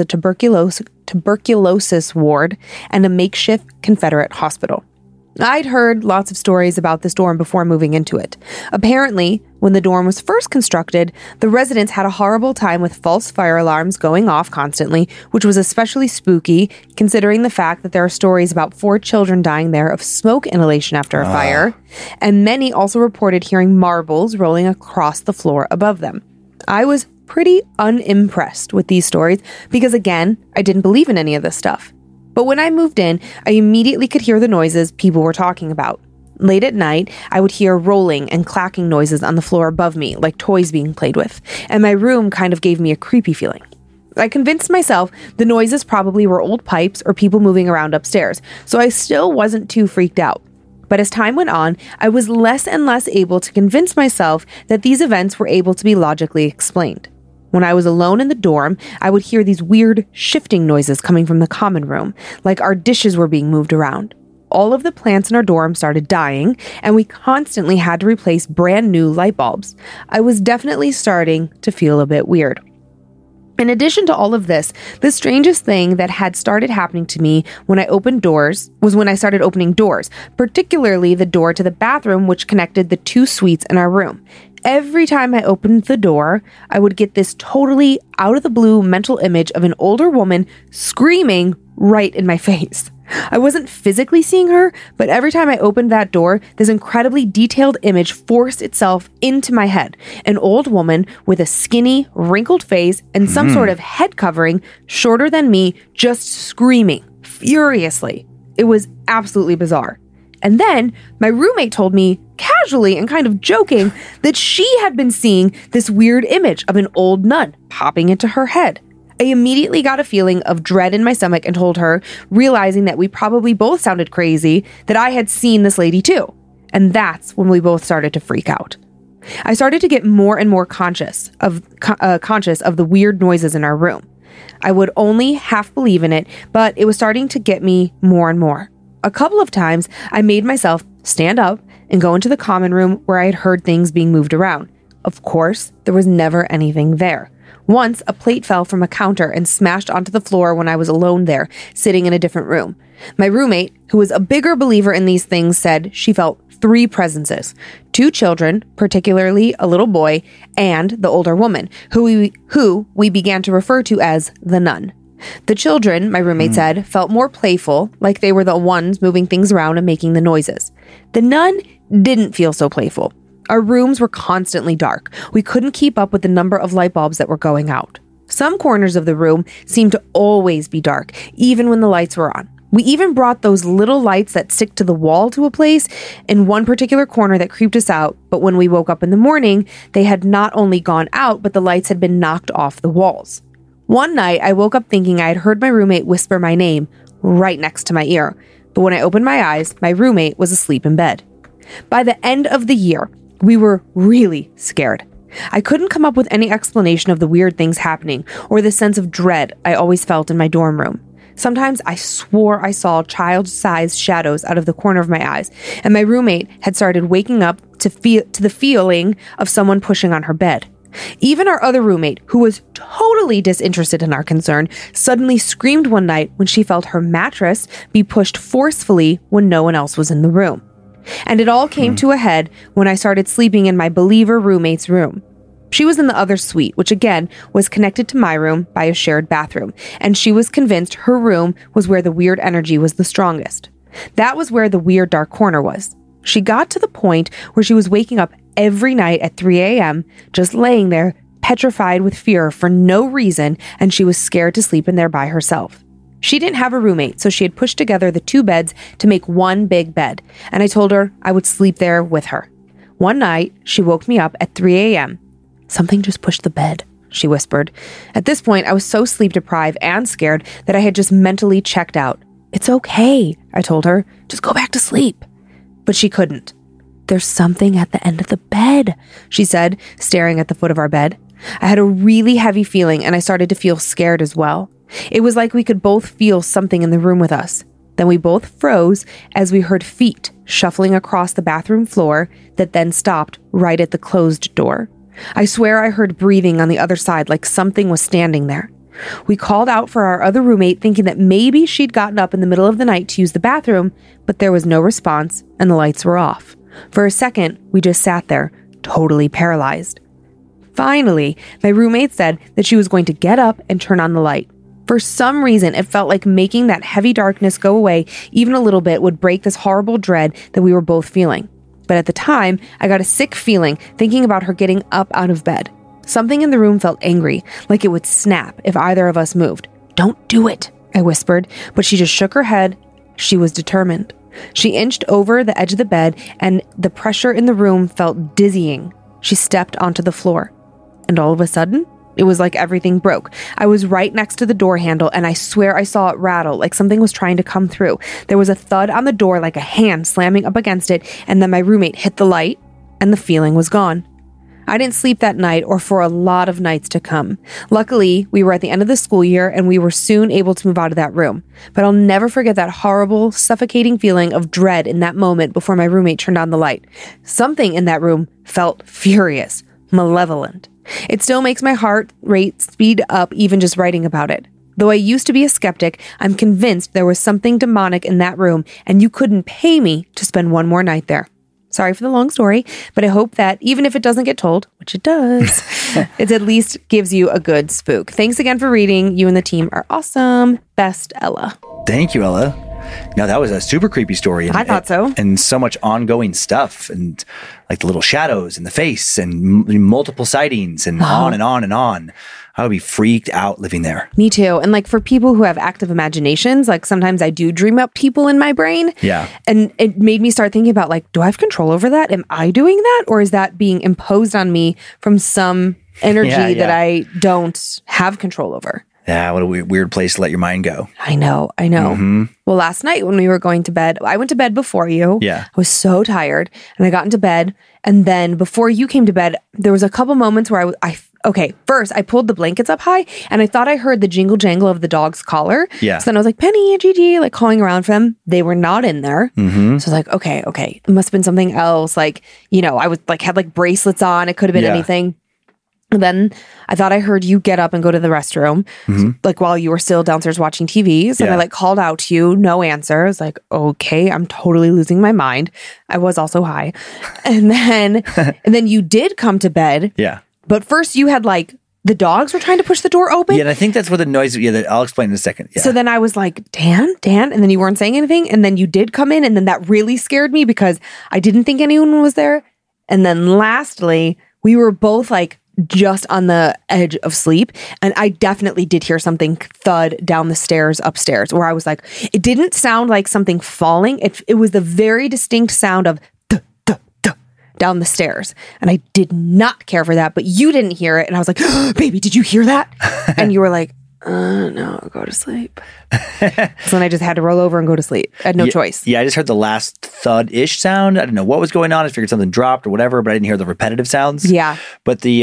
tuberculosis ward and a makeshift Confederate hospital. I'd heard lots of stories about this dorm before moving into it. Apparently, when the dorm was first constructed, the residents had a horrible time with false fire alarms going off constantly, which was especially spooky considering the fact that there are stories about 4 children dying there of smoke inhalation after a fire, and many also reported hearing marbles rolling across the floor above them. I was pretty unimpressed with these stories because, again, I didn't believe in any of this stuff. But when I moved in, I immediately could hear the noises people were talking about. Late at night, I would hear rolling and clacking noises on the floor above me, like toys being played with, and my room kind of gave me a creepy feeling. I convinced myself the noises probably were old pipes or people moving around upstairs, so I still wasn't too freaked out. But as time went on, I was less and less able to convince myself that these events were able to be logically explained. When I was alone in the dorm, I would hear these weird shifting noises coming from the common room, like our dishes were being moved around. All of the plants in our dorm started dying, and we constantly had to replace brand new light bulbs. I was definitely starting to feel a bit weird. In addition to all of this, the strangest thing that had started happening to me when I started opening doors, particularly the door to the bathroom, which connected the 2 suites in our room. Every time I opened the door, I would get this totally out of the blue mental image of an older woman screaming right in my face. I wasn't physically seeing her, but every time I opened that door, this incredibly detailed image forced itself into my head. An old woman with a skinny, wrinkled face and some sort of head covering shorter than me, just screaming furiously. It was absolutely bizarre. And then my roommate told me, casually and kind of joking, that she had been seeing this weird image of an old nun popping into her head. I immediately got a feeling of dread in my stomach and told her, realizing that we probably both sounded crazy, that I had seen this lady too. And that's when we both started to freak out. I started to get more and more conscious of the weird noises in our room. I would only half believe in it, but it was starting to get me more and more. A couple of times, I made myself stand up and go into the common room where I had heard things being moved around. Of course, there was never anything there. Once, a plate fell from a counter and smashed onto the floor when I was alone there, sitting in a different room. My roommate, who was a bigger believer in these things, said she felt 3 presences. 2 children, particularly a little boy, and the older woman, who we began to refer to as the nun. The children, my roommate said, felt more playful, like they were the ones moving things around and making the noises. The nun didn't feel so playful. Our rooms were constantly dark. We couldn't keep up with the number of light bulbs that were going out. Some corners of the room seemed to always be dark, even when the lights were on. We even brought those little lights that stick to the wall to a place in one particular corner that creeped us out, but when we woke up in the morning, they had not only gone out, but the lights had been knocked off the walls. One night, I woke up thinking I had heard my roommate whisper my name right next to my ear, but when I opened my eyes, my roommate was asleep in bed. By the end of the year, we were really scared. I couldn't come up with any explanation of the weird things happening or the sense of dread I always felt in my dorm room. Sometimes I swore I saw child-sized shadows out of the corner of my eyes, and my roommate had started waking up to the feeling of someone pushing on her bed. Even our other roommate, who was totally disinterested in our concern, suddenly screamed one night when she felt her mattress be pushed forcefully when no one else was in the room. And it all came to a head when I started sleeping in my believer roommate's room. She was in the other suite, which again was connected to my room by a shared bathroom, and she was convinced her room was where the weird energy was the strongest. That was where the weird dark corner was. She got to the point where she was waking up every night at 3 a.m., just laying there, petrified with fear for no reason, and she was scared to sleep in there by herself. She didn't have a roommate, so she had pushed together the 2 beds to make one big bed, and I told her I would sleep there with her. One night, she woke me up at 3 a.m. "Something just pushed the bed," she whispered. At this point, I was so sleep-deprived and scared that I had just mentally checked out. "It's okay," I told her. "Just go back to sleep." But she couldn't. "There's something at the end of the bed," she said, staring at the foot of our bed. I had a really heavy feeling, and I started to feel scared as well. It was like we could both feel something in the room with us. Then we both froze as we heard feet shuffling across the bathroom floor that then stopped right at the closed door. I swear I heard breathing on the other side, like something was standing there. We called out for our other roommate, thinking that maybe she'd gotten up in the middle of the night to use the bathroom, but there was no response and the lights were off. For a second, we just sat there, totally paralyzed. Finally, my roommate said that she was going to get up and turn on the light. For some reason, it felt like making that heavy darkness go away even a little bit would break this horrible dread that we were both feeling. But at the time, I got a sick feeling thinking about her getting up out of bed. Something in the room felt angry, like it would snap if either of us moved. "Don't do it," I whispered, but she just shook her head. She was determined. She inched over the edge of the bed, and the pressure in the room felt dizzying. She stepped onto the floor. And all of a sudden, it was like everything broke. I was right next to the door handle, and I swear I saw it rattle, like something was trying to come through. There was a thud on the door, like a hand slamming up against it, and then my roommate hit the light, and the feeling was gone. I didn't sleep that night or for a lot of nights to come. Luckily, we were at the end of the school year, and we were soon able to move out of that room. But I'll never forget that horrible, suffocating feeling of dread in that moment before my roommate turned on the light. Something in that room felt furious, malevolent. It still makes my heart rate speed up even just writing about it. Though I used to be a skeptic, I'm convinced there was something demonic in that room and you couldn't pay me to spend one more night there. Sorry for the long story, but I hope that even if it doesn't get told, which it does, it at least gives you a good spook. Thanks again for reading. You and the team are awesome. Best, Ella. Thank you, Ella. Now, that was a super creepy story. I thought so. And so much ongoing stuff, and like the little shadows in the face and multiple sightings and on and on and on. I would be freaked out living there. Me too. And like for people who have active imaginations, like sometimes I do dream up people in my brain. Yeah. And it made me start thinking about like, do I have control over that? Am I doing that? Or is that being imposed on me from some energy that I don't have control over? Yeah, what a weird place to let your mind go. I know. Mm-hmm. Well, last night when we were going to bed, I went to bed before you. Yeah. I was so tired and I got into bed. And then before you came to bed, there was a couple moments where first I pulled the blankets up high and I thought I heard the jingle jangle of the dog's collar. Yeah. So then I was like, Penny and Gigi, like calling around for them. They were not in there. Mm-hmm. So I was like, okay. It must have been something else. Like, I was like, had like bracelets on. It could have been anything. And then I thought I heard you get up and go to the restroom, like while you were still downstairs watching TVs. And I like called out to you, no answer. I was like, okay, I'm totally losing my mind. I was also high. And then you did come to bed. Yeah. But first you had like, the dogs were trying to push the door open. Yeah, and I think that's where the noise, I'll explain in a second. Yeah. So then I was like, Dan, and then you weren't saying anything. And then you did come in and then that really scared me because I didn't think anyone was there. And then lastly, we were both like, just on the edge of sleep. And I definitely did hear something thud down the stairs upstairs where I was like, it didn't sound like something falling. It was the very distinct sound of down the stairs. And I did not care for that, but you didn't hear it. And I was like, baby, did you hear that? And you were like, no, go to sleep. So then I just had to roll over and go to sleep. I had no choice. Yeah, I just heard the last thud-ish sound. I didn't know what was going on. I figured something dropped or whatever, but I didn't hear the repetitive sounds. Yeah. But the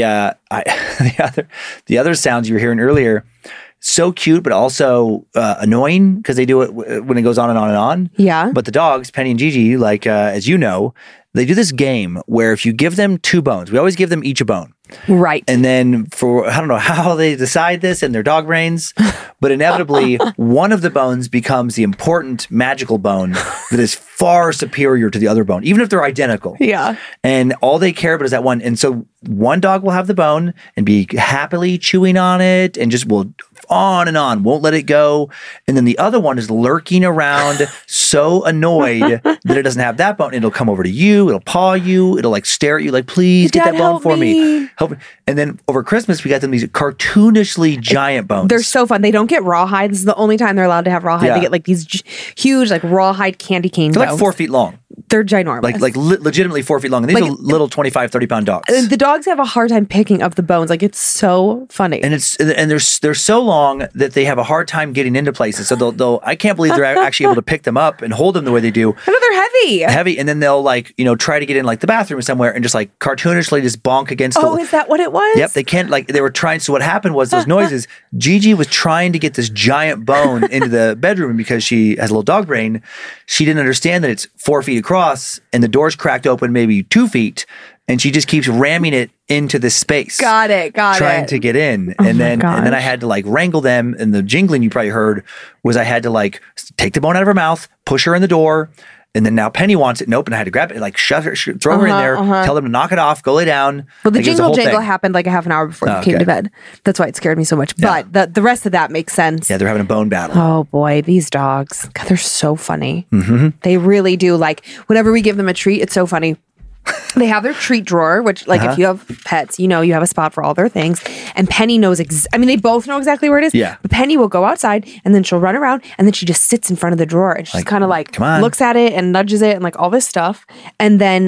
other sounds you were hearing earlier, so cute, but also annoying because they do it when it goes on and on and on. Yeah. But the dogs, Penny and Gigi, like as you know, they do this game where if you give them 2 bones, we always give them each a bone. Right. And then I don't know how they decide this in their dog brains, but inevitably one of the bones becomes the important magical bone that is far superior to the other bone, even if they're identical. Yeah. And all they care about is that one. And so one dog will have the bone and be happily chewing on it and just will on and on, won't let it go. And then the other one is lurking around so annoyed that it doesn't have that bone. It'll come over to you. It'll paw you. It'll like stare at you like, please get that bone for me. Help me. And then over Christmas, we got them these cartoonishly giant bones. They're so fun. They don't get rawhide. This is the only time they're allowed to have rawhide. They get like these huge like rawhide candy cane bones. They're like 4 feet long. They're ginormous. Like legitimately 4 feet long. And these are little 25, 30 pound dogs. The dogs have a hard time picking up the bones. Like it's so funny. And they're so long that they have a hard time getting into places. So they'll I can't believe they're actually able to pick them up and hold them the way they do. I know they're heavy. Heavy. And then they'll like, try to get in like the bathroom somewhere and just like cartoonishly just bonk against is that what it was? Yep. They can't they were trying. So what happened was those noises, Gigi was trying to get this giant bone into the bedroom, and because she has a little dog brain, she didn't understand that it's 4 feet across and the door's cracked open maybe 2 feet. And she just keeps ramming it into this space. Got it. Trying to get in. And then I had to like wrangle them. And the jingling you probably heard was I had to like take the bone out of her mouth, push her in the door. And then now Penny wants it. Nope. And I had to grab it, like shove her, throw her in there, tell them to knock it off, go lay down. Well, the jingle happened like a half an hour before you came to bed. That's why it scared me so much. Yeah. But the rest of that makes sense. Yeah, they're having a bone battle. Oh boy, these dogs. God, they're so funny. Mm-hmm. They really do. Like whenever we give them a treat, it's so funny. They have their treat drawer, which like if you have pets, you have a spot for all their things. And Penny knows, they both know exactly where it is. Yeah. But Penny will go outside and then she'll run around and then she just sits in front of the drawer and she's kind of like looks at it and nudges it and like all this stuff. And then,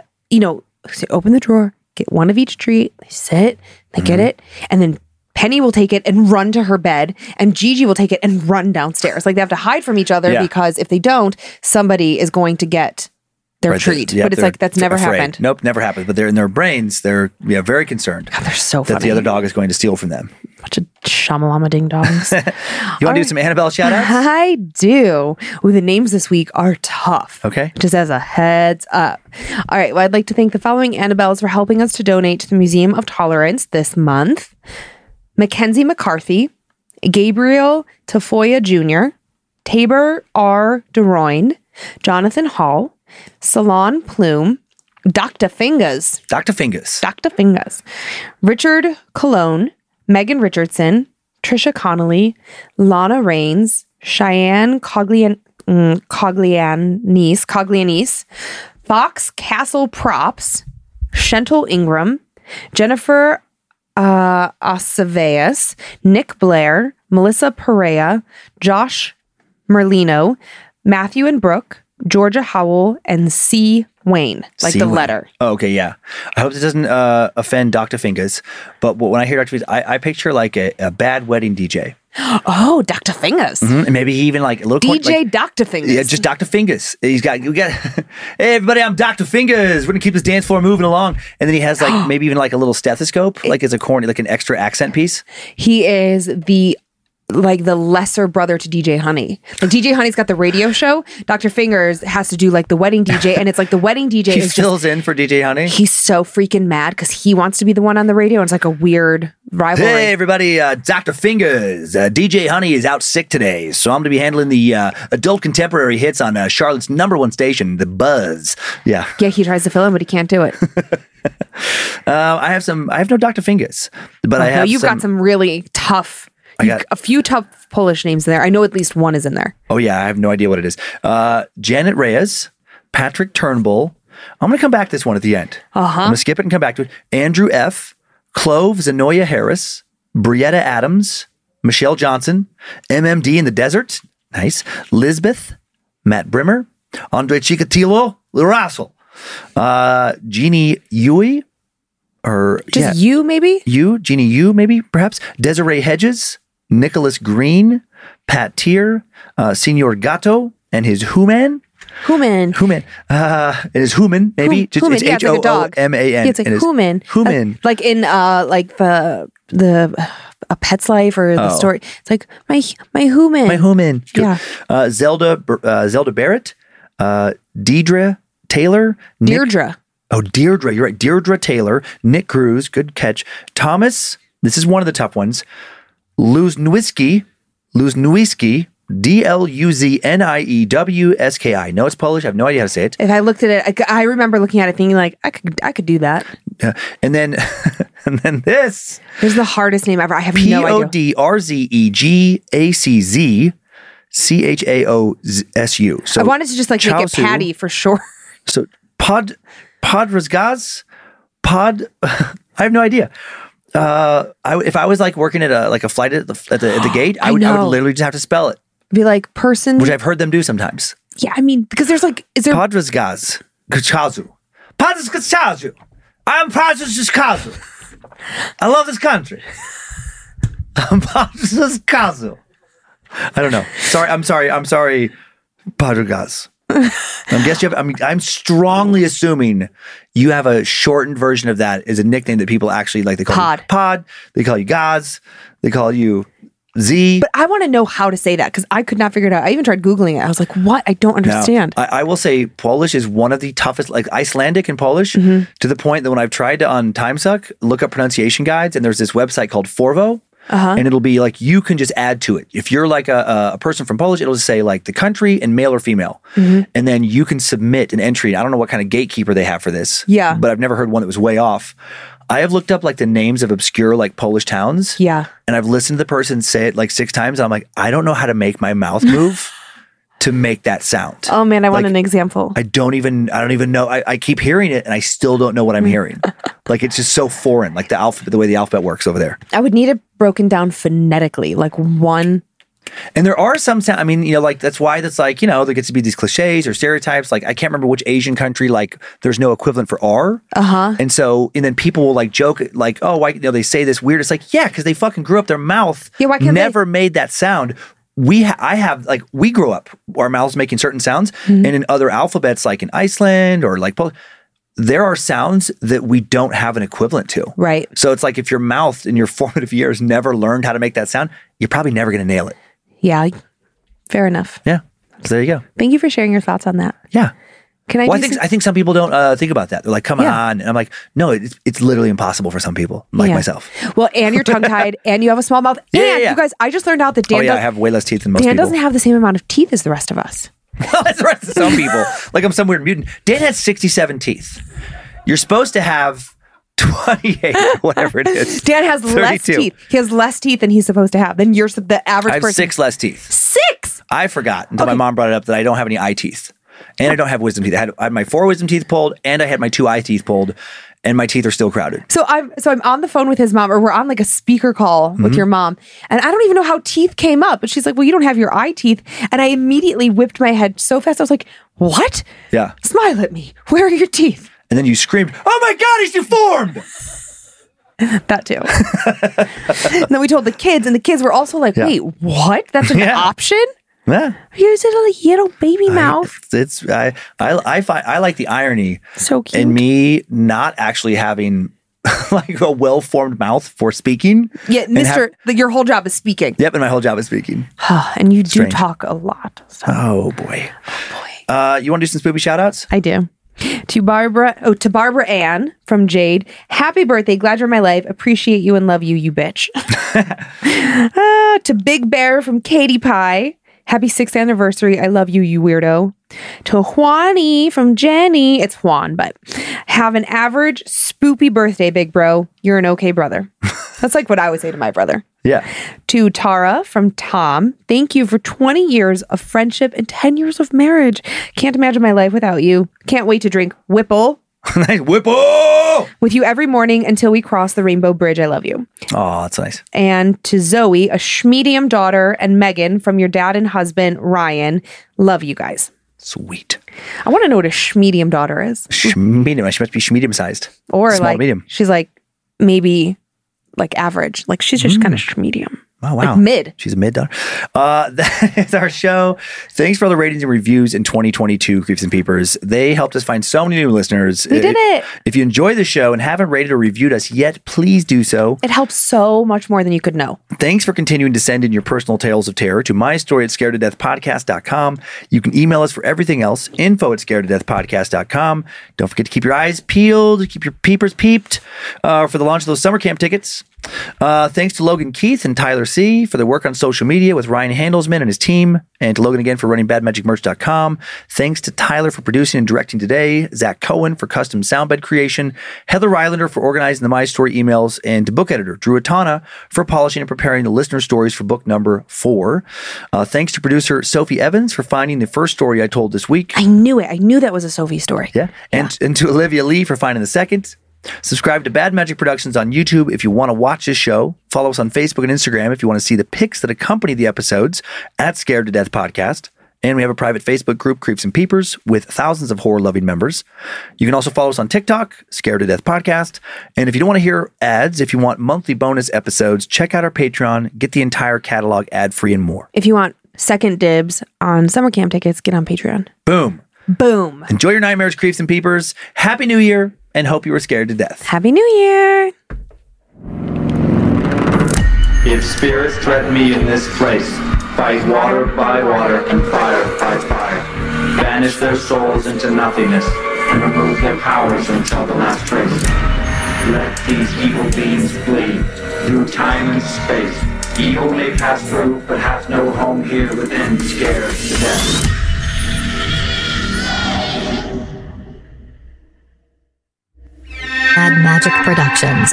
so open the drawer, get one of each treat, they sit, they get it. And then Penny will take it and run to her bed and Gigi will take it and run downstairs. Like they have to hide from each other because if they don't, somebody is going to get their treat. But it's like, that's never happened. Nope, never happened. But they're in their brains, they're very concerned. God, they're so funny. That the other dog is going to steal from them. Bunch of shamalama ding dongs. You want to do some Annabelle shout outs? I do. Ooh, the names this week are tough. Okay. Just as a heads up. All right. Well, I'd like to thank the following Annabelles for helping us to donate to the Museum of Tolerance this month. Mackenzie McCarthy, Gabriel Tafoya Jr., Tabor R. DeRoyne, Jonathan Hall, Salon Plume, Dr. Fingers, Richard Colon, Megan Richardson, Trisha Connolly, Lana Rains, Cheyenne Coglianese, Fox Castle Props, Shentel Ingram, Jennifer Aceveus, Nick Blair, Melissa Perea, Josh Merlino, Matthew and Brooke, Georgia Howell, and C. Wayne, like the letter. Oh, okay, yeah. I hope this doesn't offend Dr. Fingers, but when I hear Dr. Fingers, I picture like a bad wedding DJ. Oh, Dr. Fingers. Mm-hmm. And maybe he even like a little DJ Dr. Fingers. Yeah, just Dr. Fingers. We got hey everybody, I'm Dr. Fingers. We're gonna keep this dance floor moving along. And then he has like maybe even like a little stethoscope, like as a corny, like an extra accent piece. He is the lesser brother to DJ Honey. Like DJ Honey's got the radio show. Dr. Fingers has to do like the wedding DJ, and it's like the wedding DJ he fills in for DJ Honey. He's so freaking mad because he wants to be the one on the radio, and it's like a weird rivalry. Hey everybody, Dr. Fingers. DJ Honey is out sick today, so I'm going to be handling the adult contemporary hits on Charlotte's #1 station, The Buzz. Yeah, he tries to fill in, but he can't do it. I have no Dr. Fingers, but I have. You've got some really tough. A few tough Polish names in there. I know at least one is in there. Oh, yeah. I have no idea what it is. Janet Reyes, Patrick Turnbull. I'm going to come back to this one at the end. I'm going to skip it and come back to it. Andrew F., Clove Zanoya Harris, Brietta Adams, Michelle Johnson, MMD in the Desert. Nice. Lisbeth, Matt Brimmer, Andre Chikatilo, Lil Russell, Jeannie Yui, you, maybe? Jeannie Yu, maybe, perhaps. Desiree Hedges, Nicholas Green, Pat Tier, Senor Gato, and his Human. And his Human, maybe. It's H-O-O-M-A-N. It's like Human. Human. Like in like the A Pet's Life or the story. It's like my Human. My Human. Yeah. Zelda Barrett, Deidre Taylor. Deirdre. Deirdre. You're right. Deirdre Taylor, Nick Cruz. Good catch. Thomas. This is one of the tough ones. Luzniewski, D-L-U-Z-N-I-E-W-S-K-I. No, it's Polish. I have no idea how to say it. If I looked at it, I remember looking at it thinking like, I could do that. Yeah. And then this. This is the hardest name ever. I have no idea. P-O-D-R-Z-E-G-A-C-Z-C-H-A-O-S-U. So I wanted to just like make it Patty for sure. So Podrazgaz? I have no idea. If I was like working at a flight at the gate, I would literally just have to spell it. Be like person, which I've heard them do sometimes. Yeah, I mean, because there's like, is there Podrazgaz Kachazu? Podrazgaz. I'm Podrazgaz. I love this country. I'm Podrazgaz. I don't know. I'm sorry. Podrazgaz. I'm strongly assuming you have a shortened version of that as a nickname that people actually like. They call you Pod. They call you Gaz. They call you Z. But I want to know how to say that because I could not figure it out. I even tried Googling it. I was like, what? I don't understand. Now, I will say Polish is one of the toughest, like Icelandic and Polish, to the point that when I've tried to on TimeSuck look up pronunciation guides, and there's this website called Forvo. And it'll be like, you can just add to it. If you're like a person from Polish, it'll just say like the country and male or female. And then you can submit an entry. I don't know what kind of gatekeeper they have for this. Yeah. But I've never heard one that was way off. I have looked up like the names of obscure like Polish towns. Yeah. And I've listened to the person say it like 6 times. And I'm like, I don't know how to make my mouth move to make that sound. Oh man, I want an example. I don't even know. I keep hearing it and I still don't know what I'm hearing. Like it's just so foreign, like the way the alphabet works over there. I would need it broken down phonetically, like one. And there are some sound. I mean, like that's why that's like, there gets to be these cliches or stereotypes. Like I can't remember which Asian country, like there's no equivalent for R. And then people will like joke like, oh, why, they say this weird. It's like, yeah, because they fucking grew up their mouth. Yeah, why can't never made that sound. We grew up our mouths making certain sounds, and in other alphabets, like in Iceland or like Polish, there are sounds that we don't have an equivalent to. Right. So it's like if your mouth in your formative years never learned how to make that sound, you're probably never going to nail it. Yeah. Fair enough. Yeah. So there you go. Thank you for sharing your thoughts on that. Yeah. Can I? Well, I think some people don't think about that. They're like, "Come on," and I'm like, "No, it's literally impossible for some people, like myself." Well, and you're tongue tied, and you have a small mouth, and you guys, I just learned out that Dan. I have way less teeth than most Dan people. doesn't have the same amount of teeth as the rest of us. That's the rest of some people. Like I'm some weird mutant. Dan has 67 teeth. You're supposed to have 28, whatever it is. Dan has 32. less teeth. He has less teeth than he's supposed to have. Than you're the average I have person. 6 less teeth. 6. I forgot until my mom brought it up that I don't have any eye teeth. And I don't have wisdom teeth. I had my 4 wisdom teeth pulled, and I had my 2 eye teeth pulled, and my teeth are still crowded. So I'm on the phone with his mom, or we're on like a speaker call with your mom, and I don't even know how teeth came up. But she's like, "Well, you don't have your eye teeth," and I immediately whipped my head so fast. I was like, "What? Yeah. Smile at me. Where are your teeth?" And then you screamed, "Oh my God, he's deformed!" That too. And then we told the kids, and the kids were also like, "Wait, what? That's an option?" Yeah. Here's a little baby mouth. I like the irony. So cute. In me not actually having like a well-formed mouth for speaking. Yeah, your whole job is speaking. Yep, and my whole job is speaking. And you Strange. do talk a lot. So. Oh boy. You want to do some spoopy shout-outs? I do. To Barbara Ann from Jade. Happy birthday. Glad you're in my life. Appreciate you and love you, you bitch. To Big Bear from Katie Pie. Happy 6th anniversary. I love you, you weirdo. To Juani from Jenny. It's Juan, but have an average spoopy birthday, big bro. You're an okay brother. That's like what I would say to my brother. Yeah. To Tara from Tom. Thank you for 20 years of friendship and 10 years of marriage. Can't imagine my life without you. Can't wait to drink Whipple. Nice Whipple! With you every morning until we cross the Rainbow Bridge. I love you. Oh, that's nice. And to Zoe, a schmedium daughter, and Megan from your dad and husband, Ryan. Love you guys. Sweet. I want to know what a schmedium daughter is. Schmedium. She must be schmedium sized. Or small, like, medium. She's like maybe like average. Like she's just kind of schmedium. Oh, wow. Like mid. She's a mid daughter. That is our show. Thanks for all the ratings and reviews in 2022, Creeps and Peepers. They helped us find so many new listeners. We did it. If you enjoy the show and haven't rated or reviewed us yet, please do so. It helps so much more than you could know. Thanks for continuing to send in your personal tales of terror to mystory@scaredtodeathpodcast.com. You can email us for everything else, info@scaredtodeathpodcast.com. Don't forget to keep your eyes peeled, keep your peepers peeped for the launch of those summer camp tickets. Thanks to Logan Keith and Tyler C. for their work on social media with Ryan Handelsman and his team, and to Logan again for running badmagicmerch.com. Thanks to Tyler for producing and directing today, Zach Cohen for custom soundbed creation, Heather Rylander for organizing the My Story emails, and to book editor Drew Atana for polishing and preparing the listener stories for book number 4. Thanks to producer Sophie Evans for finding the first story I told this week. I knew it. I knew that was a Sophie story. Yeah. And to Olivia Lee for finding the second. Subscribe to Bad Magic Productions on YouTube if you want to watch this show. Follow us on Facebook and Instagram if you want to see the pics that accompany the episodes at Scared to Death Podcast. And we have a private Facebook group, Creeps and Peepers, with thousands of horror-loving members. You can also follow us on TikTok, Scared to Death Podcast. And if you don't want to hear ads, if you want monthly bonus episodes, check out our Patreon, get the entire catalog ad-free and more. If you want second dibs on summer camp tickets, get on Patreon. Boom. Boom. Enjoy your nightmares, Creeps and Peepers. Happy New Year, and hope you were scared to death. Happy New Year. If spirits threaten me in this place, fight water by water and fire by fire. Banish their souls into nothingness and remove their powers until the last trace. Let these evil beings flee through time and space. Evil may pass through, but hath no home here within, scared to death. Bad Magic Productions.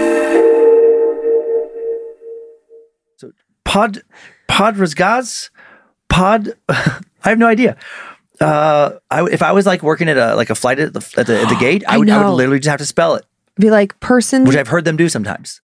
So Pod I have no idea. If I was like working at a flight at the gate, I would literally just have to spell it. Be like person, which I've heard them do sometimes.